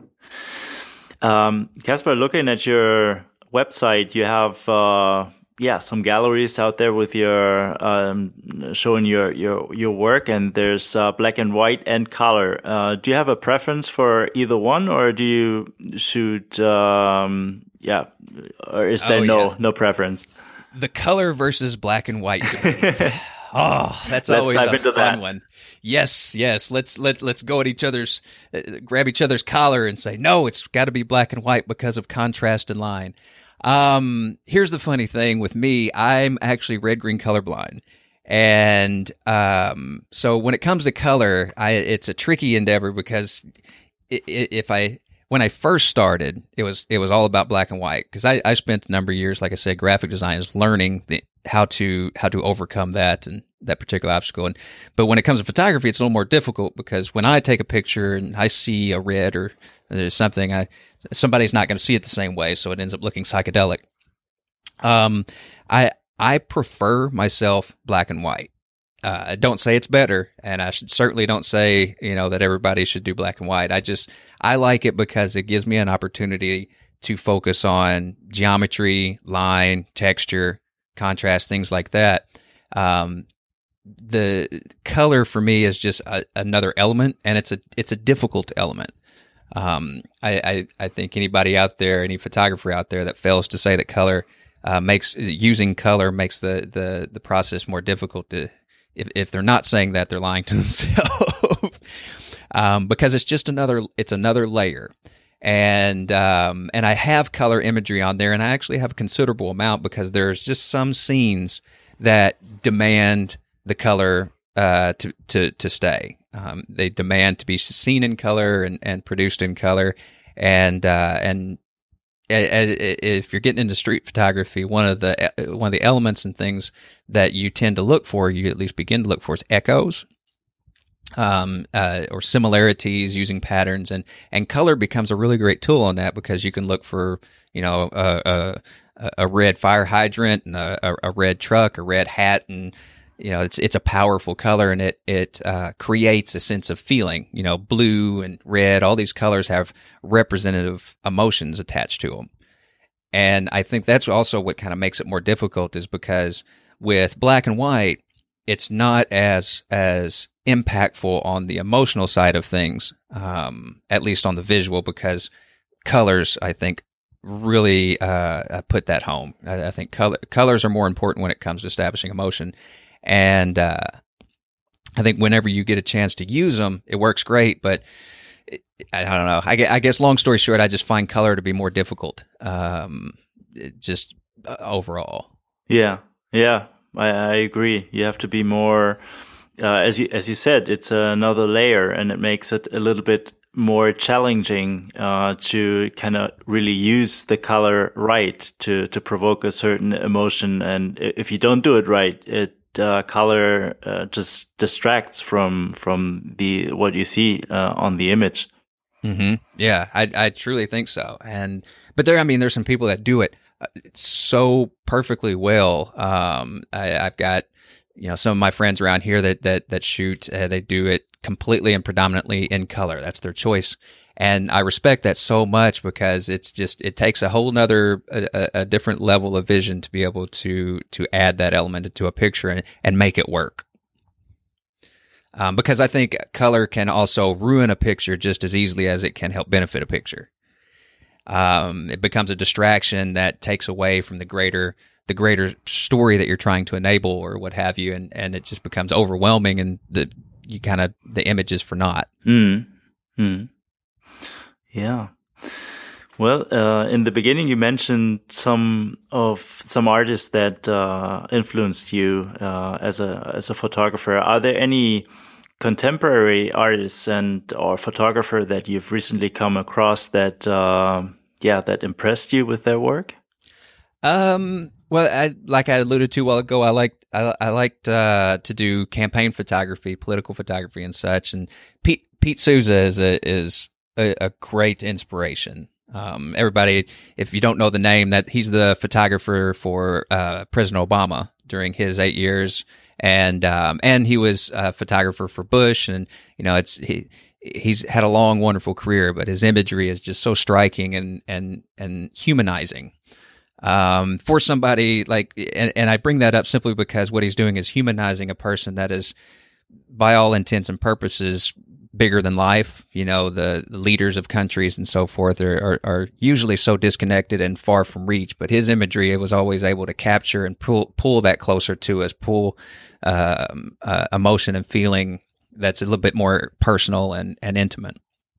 Um, Casper, looking at your website, you have, uh, yeah, some galleries out there with your, um, showing your, your, your work, and there's, uh, black and white and color. Uh, do you have a preference for either one, or do you shoot, um, yeah, or is there oh, no, yeah. no preference?
The color versus black and white debate. Oh, that's Let's always a fun that. one. Yes, yes. Let's let let's go at each other's, uh, grab each other's collar and say, no, it's got to be black and white because of contrast and line. Um, here's the funny thing with me: I'm actually red green colorblind, and um, so when it comes to color, I it's a tricky endeavor because if I when I first started, it was it was all about black and white because I, I spent a number of years, like I said, graphic design is learning the, how to how to overcome that and that particular obstacle. And but when it comes to photography, it's a little more difficult because when I take a picture and I see a red or there's something, I somebody's not going to see it the same way, so it ends up looking psychedelic. Um, I I prefer myself black and white. Uh, I don't say it's better, and I should, certainly don't say, you know, that everybody should do black and white. I just, I like it because it gives me an opportunity to focus on geometry, line, texture, contrast, things like that. Um, the color for me is just a, another element, and it's a, it's a difficult element. Um, I, I, I think anybody out there, any photographer out there that fails to say that color, uh, makes, using color makes the, the, the process more difficult to, If if they're not saying that, they're lying to themselves, um, because it's just another it's another layer, and um, and I have color imagery on there, and I actually have a considerable amount because there's just some scenes that demand the color uh, to to to stay. Um, they demand to be seen in color and, and produced in color, and uh, and if you're getting into street photography, one of the one of the elements and things that you tend to look for, you at least begin to look for, is echoes, um, uh, or similarities using patterns, and and color becomes a really great tool on that because you can look for, you know, a a, a red fire hydrant and a, a red truck, a red hat, and you know, it's it's a powerful color, and it it uh, creates a sense of feeling. You know, blue and red, all these colors have representative emotions attached to them, and I think that's also what kind of makes it more difficult, is because with black and white, it's not as as impactful on the emotional side of things, um, at least on the visual, because colors, I think, really uh, put that home. I, I think color, colors are more important when it comes to establishing emotion. And uh, I think whenever you get a chance to use them, it works great. But it, I don't know. I, I guess long story short, I just find color to be more difficult, um, just uh, overall.
Yeah, yeah, I, I agree. You have to be more, uh, as you as you said, it's another layer, and it makes it a little bit more challenging uh, to kind of really use the color right to to provoke a certain emotion. And if you don't do it right, it uh, color uh, just distracts from from the what you see uh, on the image.
Mm-hmm. Yeah, I I truly think so. And but there, I mean, there's some people that do it so perfectly well. Um, I, I've got, you know, some of my friends around here that that that shoot. Uh, they do it completely and predominantly in color. That's their choice, and I respect that so much because it's just it takes a whole nother a, a different level of vision to be able to to add that element into a picture and, and make it work. Um, because I think color can also ruin a picture just as easily as it can help benefit a picture. Um, it becomes a distraction that takes away from the greater the greater story that you're trying to enable or what have you, and, and it just becomes overwhelming, and the you kind of the image is for naught.
Mm. Mm. Yeah. Well, uh, in the beginning, you mentioned some of some artists that uh, influenced you uh, as a as a photographer. Are there any contemporary artists and or photographer that you've recently come across that uh, yeah that impressed you with their work?
Um. Well, I, like I alluded to a while ago, I liked I, I liked uh, to do campaign photography, political photography, and such. And Pete Pete Souza is a is a, a great inspiration. Um, everybody, if you don't know the name, that he's the photographer for uh, President Obama during his eight years, and um, and he was a photographer for Bush, and you know, it's he he's had a long, wonderful career, but his imagery is just so striking and and and humanizing. Um, for somebody like, and, and I bring that up simply because what he's doing is humanizing a person that is, by all intents and purposes, bigger than life. You know, the, the leaders of countries and so forth are, are, are usually so disconnected and far from reach, but his imagery, it was always able to capture and pull, pull that closer to us, pull, uh, uh, emotion and feeling that's a little bit more personal and, and intimate.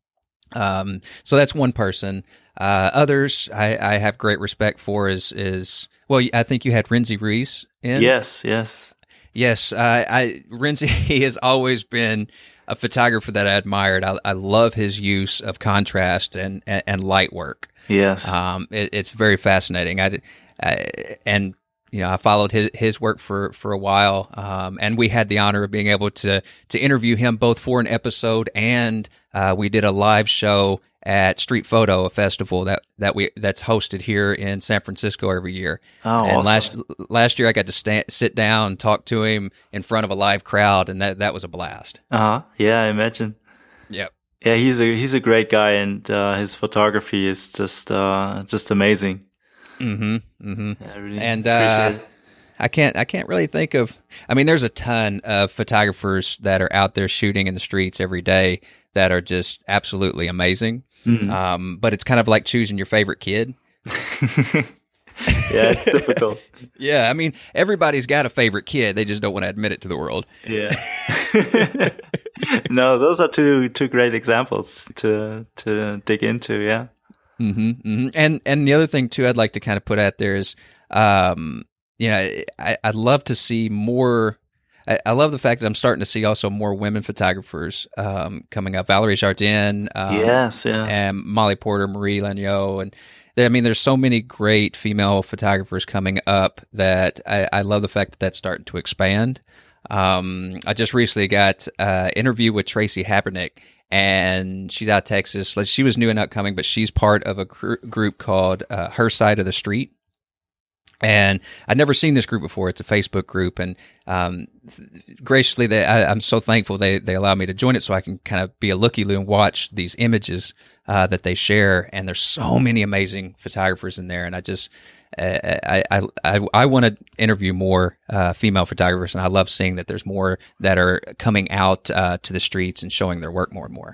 Um, so that's one person. Uh, others I, I have great respect for is, is, well, I think you had Renzi Ruiz in.
Yes, yes.
Yes. Uh, I, Renzi, he has always been a photographer that I admired. I, I love his use of contrast and, and, and light work.
Yes.
Um, it, it's very fascinating. I, I, and, you know, I followed his, his work for, for a while. Um, and we had the honor of being able to, to interview him both for an episode and, uh, we did a live show at Street Photo, a festival that, that we, that's hosted here in San Francisco every year.
Oh,
and
awesome.
last, last year I got to stand, sit down and talk to him in front of a live crowd, and that, that was a blast.
Uh-huh. Yeah, I imagine.
Yep.
Yeah, he's a, he's a great guy, and, uh, his photography is just, uh, just amazing.
Mm-hmm. Mm-hmm.
Yeah, I really
and,
appreciate
uh,
it.
I can't, I can't really think of, I mean, there's a ton of photographers that are out there shooting in the streets every day that are just absolutely amazing. Mm-hmm. Um, but it's kind of like choosing your favorite kid.
Yeah, it's difficult.
Yeah. I mean, everybody's got a favorite kid. They just don't want to admit it to the world.
Yeah. No, those are two, two great examples to, to dig into. Yeah.
Mm-hmm, mm-hmm. And, and the other thing too, I'd like to kind of put out there is, um, you know, I, I'd love to see more. I, I love the fact that I'm starting to see also more women photographers um, coming up. Valerie Jardin, um,
yes, yes,
and Molly Porter, Marie Lagneau, and there, I mean, there's so many great female photographers coming up that I, I love the fact that that's starting to expand. Um, I just recently got an interview with Tracy Habernick, and she's out of Texas. She was new and upcoming, but she's part of a gr- group called uh, Her Side of the Street. And I'd never seen this group before. It's a Facebook group, and um, th- graciously, they, I, I'm so thankful they they allowed me to join it so I can kind of be a looky-loo and watch these images uh, that they share. And there's so many amazing photographers in there, and I just uh, I I I, I want to interview more uh, female photographers, and I love seeing that there's more that are coming out uh, to the streets and showing their work more and more.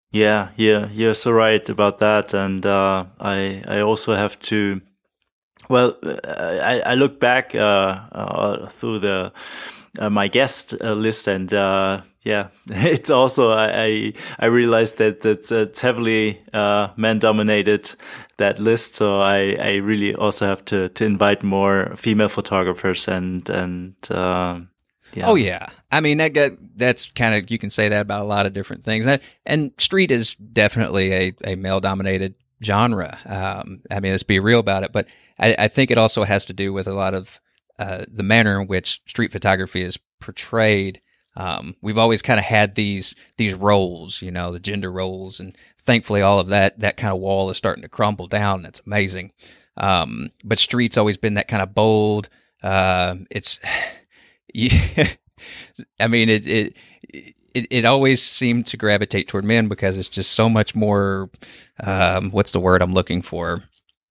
Yeah, yeah, you're so right about that. And uh, I I also have to. Well, I, I look back uh, uh, through the uh, my guest uh, list, and uh, yeah, it's also I I, I realized that it's, it's heavily uh, man dominated, that list. So I, I really also have to, to invite more female photographers and and uh, yeah.
Oh yeah, I mean that got, that's kind of, you can say that about a lot of different things, and, and street is definitely a, a male dominated genre. Um, I mean, let's be real about it, but I, I think it also has to do with a lot of uh, the manner in which street photography is portrayed. Um, we've always kind of had these these roles, you know, the gender roles, and thankfully all of that that kind of wall is starting to crumble down. That's amazing. Um, but street's always been that kind of bold. Uh, it's, yeah, I mean, it it. It, it always seemed to gravitate toward men because it's just so much more, um, what's the word I'm looking for?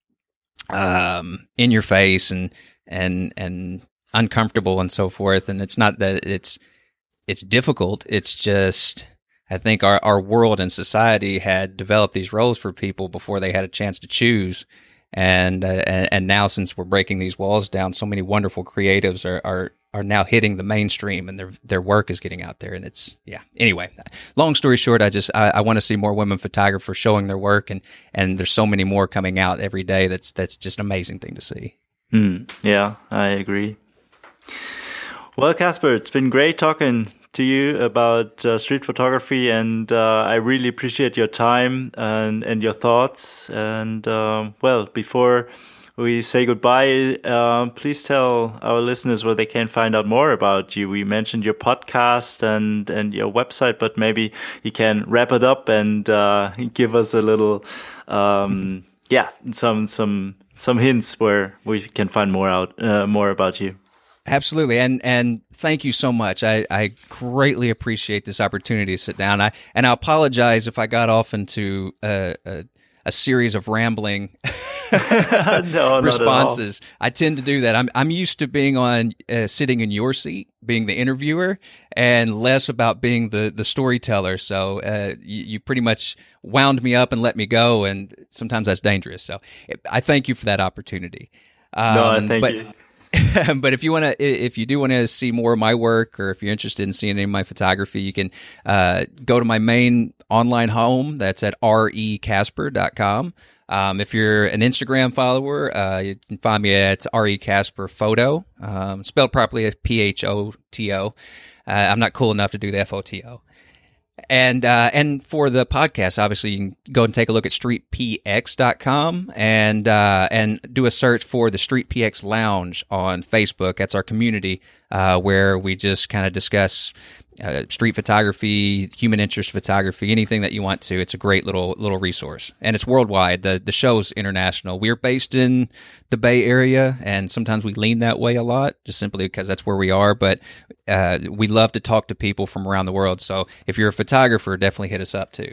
Um, in your face and, and, and uncomfortable and so forth. And it's not that it's, it's difficult. It's just, I think our, our world and society had developed these roles for people before they had a chance to choose. And, uh, and, and now since we're breaking these walls down, so many wonderful creatives are, are, are now hitting the mainstream, and their their work is getting out there. And it's, yeah. Anyway, long story short, I just, I, I want to see more women photographers showing their work, and, and there's so many more coming out every day. That's, that's just an amazing thing to see.
Mm, yeah, I agree. Well, Casper, it's been great talking to you about uh, street photography, and uh, I really appreciate your time and, and your thoughts. And um, well, before we say goodbye, uh, please tell our listeners where they can find out more about you. We mentioned your podcast and, and your website, but maybe you can wrap it up and uh, give us a little, um, yeah, some some some hints where we can find more out uh, more about you.
Absolutely. And, and thank you so much. I, I greatly appreciate this opportunity to sit down. I, and I apologize if I got off into a, a, a series of rambling
no,
responses. I tend to do that. I'm, I'm used to being on, uh, sitting in your seat, being the interviewer, and less about being the, the storyteller. So, uh, you, you pretty much wound me up and let me go. And sometimes that's dangerous. So I thank you for that opportunity.
Um, no, thank
but,
you.
But if you want to, if you do want to see more of my work, or if you're interested in seeing any of my photography, you can uh, go to my main online home. That's at r e casper dot com. Um, if you're an Instagram follower, uh, you can find me at recasperphoto, um, spelled properly, P H O T O. Uh, I'm not cool enough to do the F O T O. And, uh, and for the podcast, obviously you can go and take a look at street p x dot com and, uh, and do a search for the Street P X Lounge on Facebook. That's our community, uh, where we just kind of discuss, uh, street photography, human interest photography, anything that you want to. It's a great little, little resource, and it's worldwide. The, the show's international. We're based in the Bay Area, and sometimes we lean that way a lot, just simply because that's where we are. But, uh, we love to talk to people from around the world. So if you're a photographer, definitely hit us up too.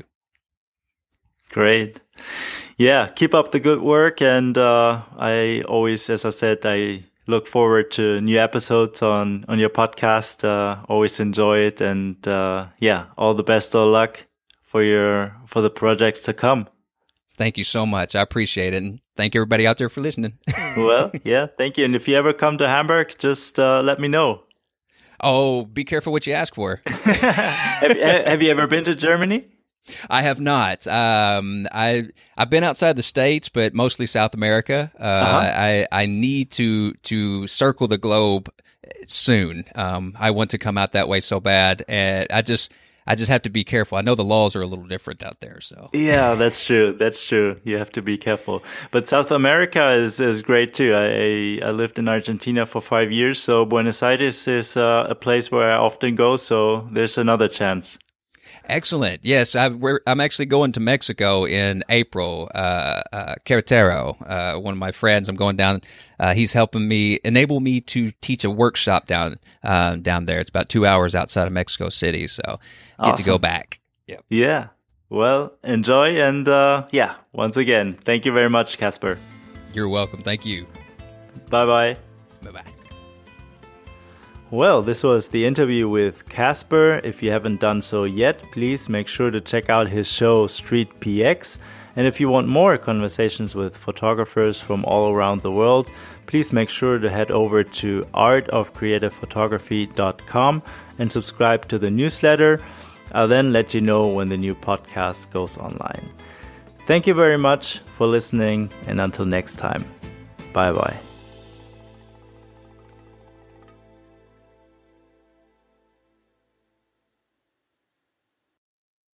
Great. Yeah. Keep up the good work. And, uh, I always, as I said, I look forward to new episodes on, on your podcast. Uh, always enjoy it. And, uh, yeah, all the best of luck for your, for the projects to come.
Thank you so much. I appreciate it. And thank everybody out there for listening.
Well, yeah, thank you. And if you ever come to Hamburg, just, uh, let me know.
Oh, be careful what you ask for.
have, have you ever been to Germany?
I have not. Um, I I've been outside the States, but mostly South America. Uh, uh-huh. I I need to to circle the globe soon. Um, I want to come out that way so bad, and I just I just have to be careful. I know the laws are a little different out there, so
yeah, that's true. That's true. You have to be careful. But South America is is great too. I I lived in Argentina for five years, so Buenos Aires is uh, a place where I often go. So there's another chance.
Excellent. Yes, I, we're, I'm actually going to Mexico in April. Uh, uh, Querétaro, uh, one of my friends, I'm going down. Uh, he's helping me, enable me to teach a workshop down uh, down there. It's about two hours outside of Mexico City, so get awesome. To go back.
Yep. Yeah. Well, enjoy, and uh, yeah, once again, thank you very much, Casper.
You're welcome. Thank you.
Bye bye.
Bye bye.
Well, this was the interview with Casper. If you haven't done so yet, please make sure to check out his show Street P X. And if you want more conversations with photographers from all around the world, please make sure to head over to art of creative photography dot com and subscribe to the newsletter. I'll then let you know when the new podcast goes online. Thank you very much for listening, and until next time, bye-bye.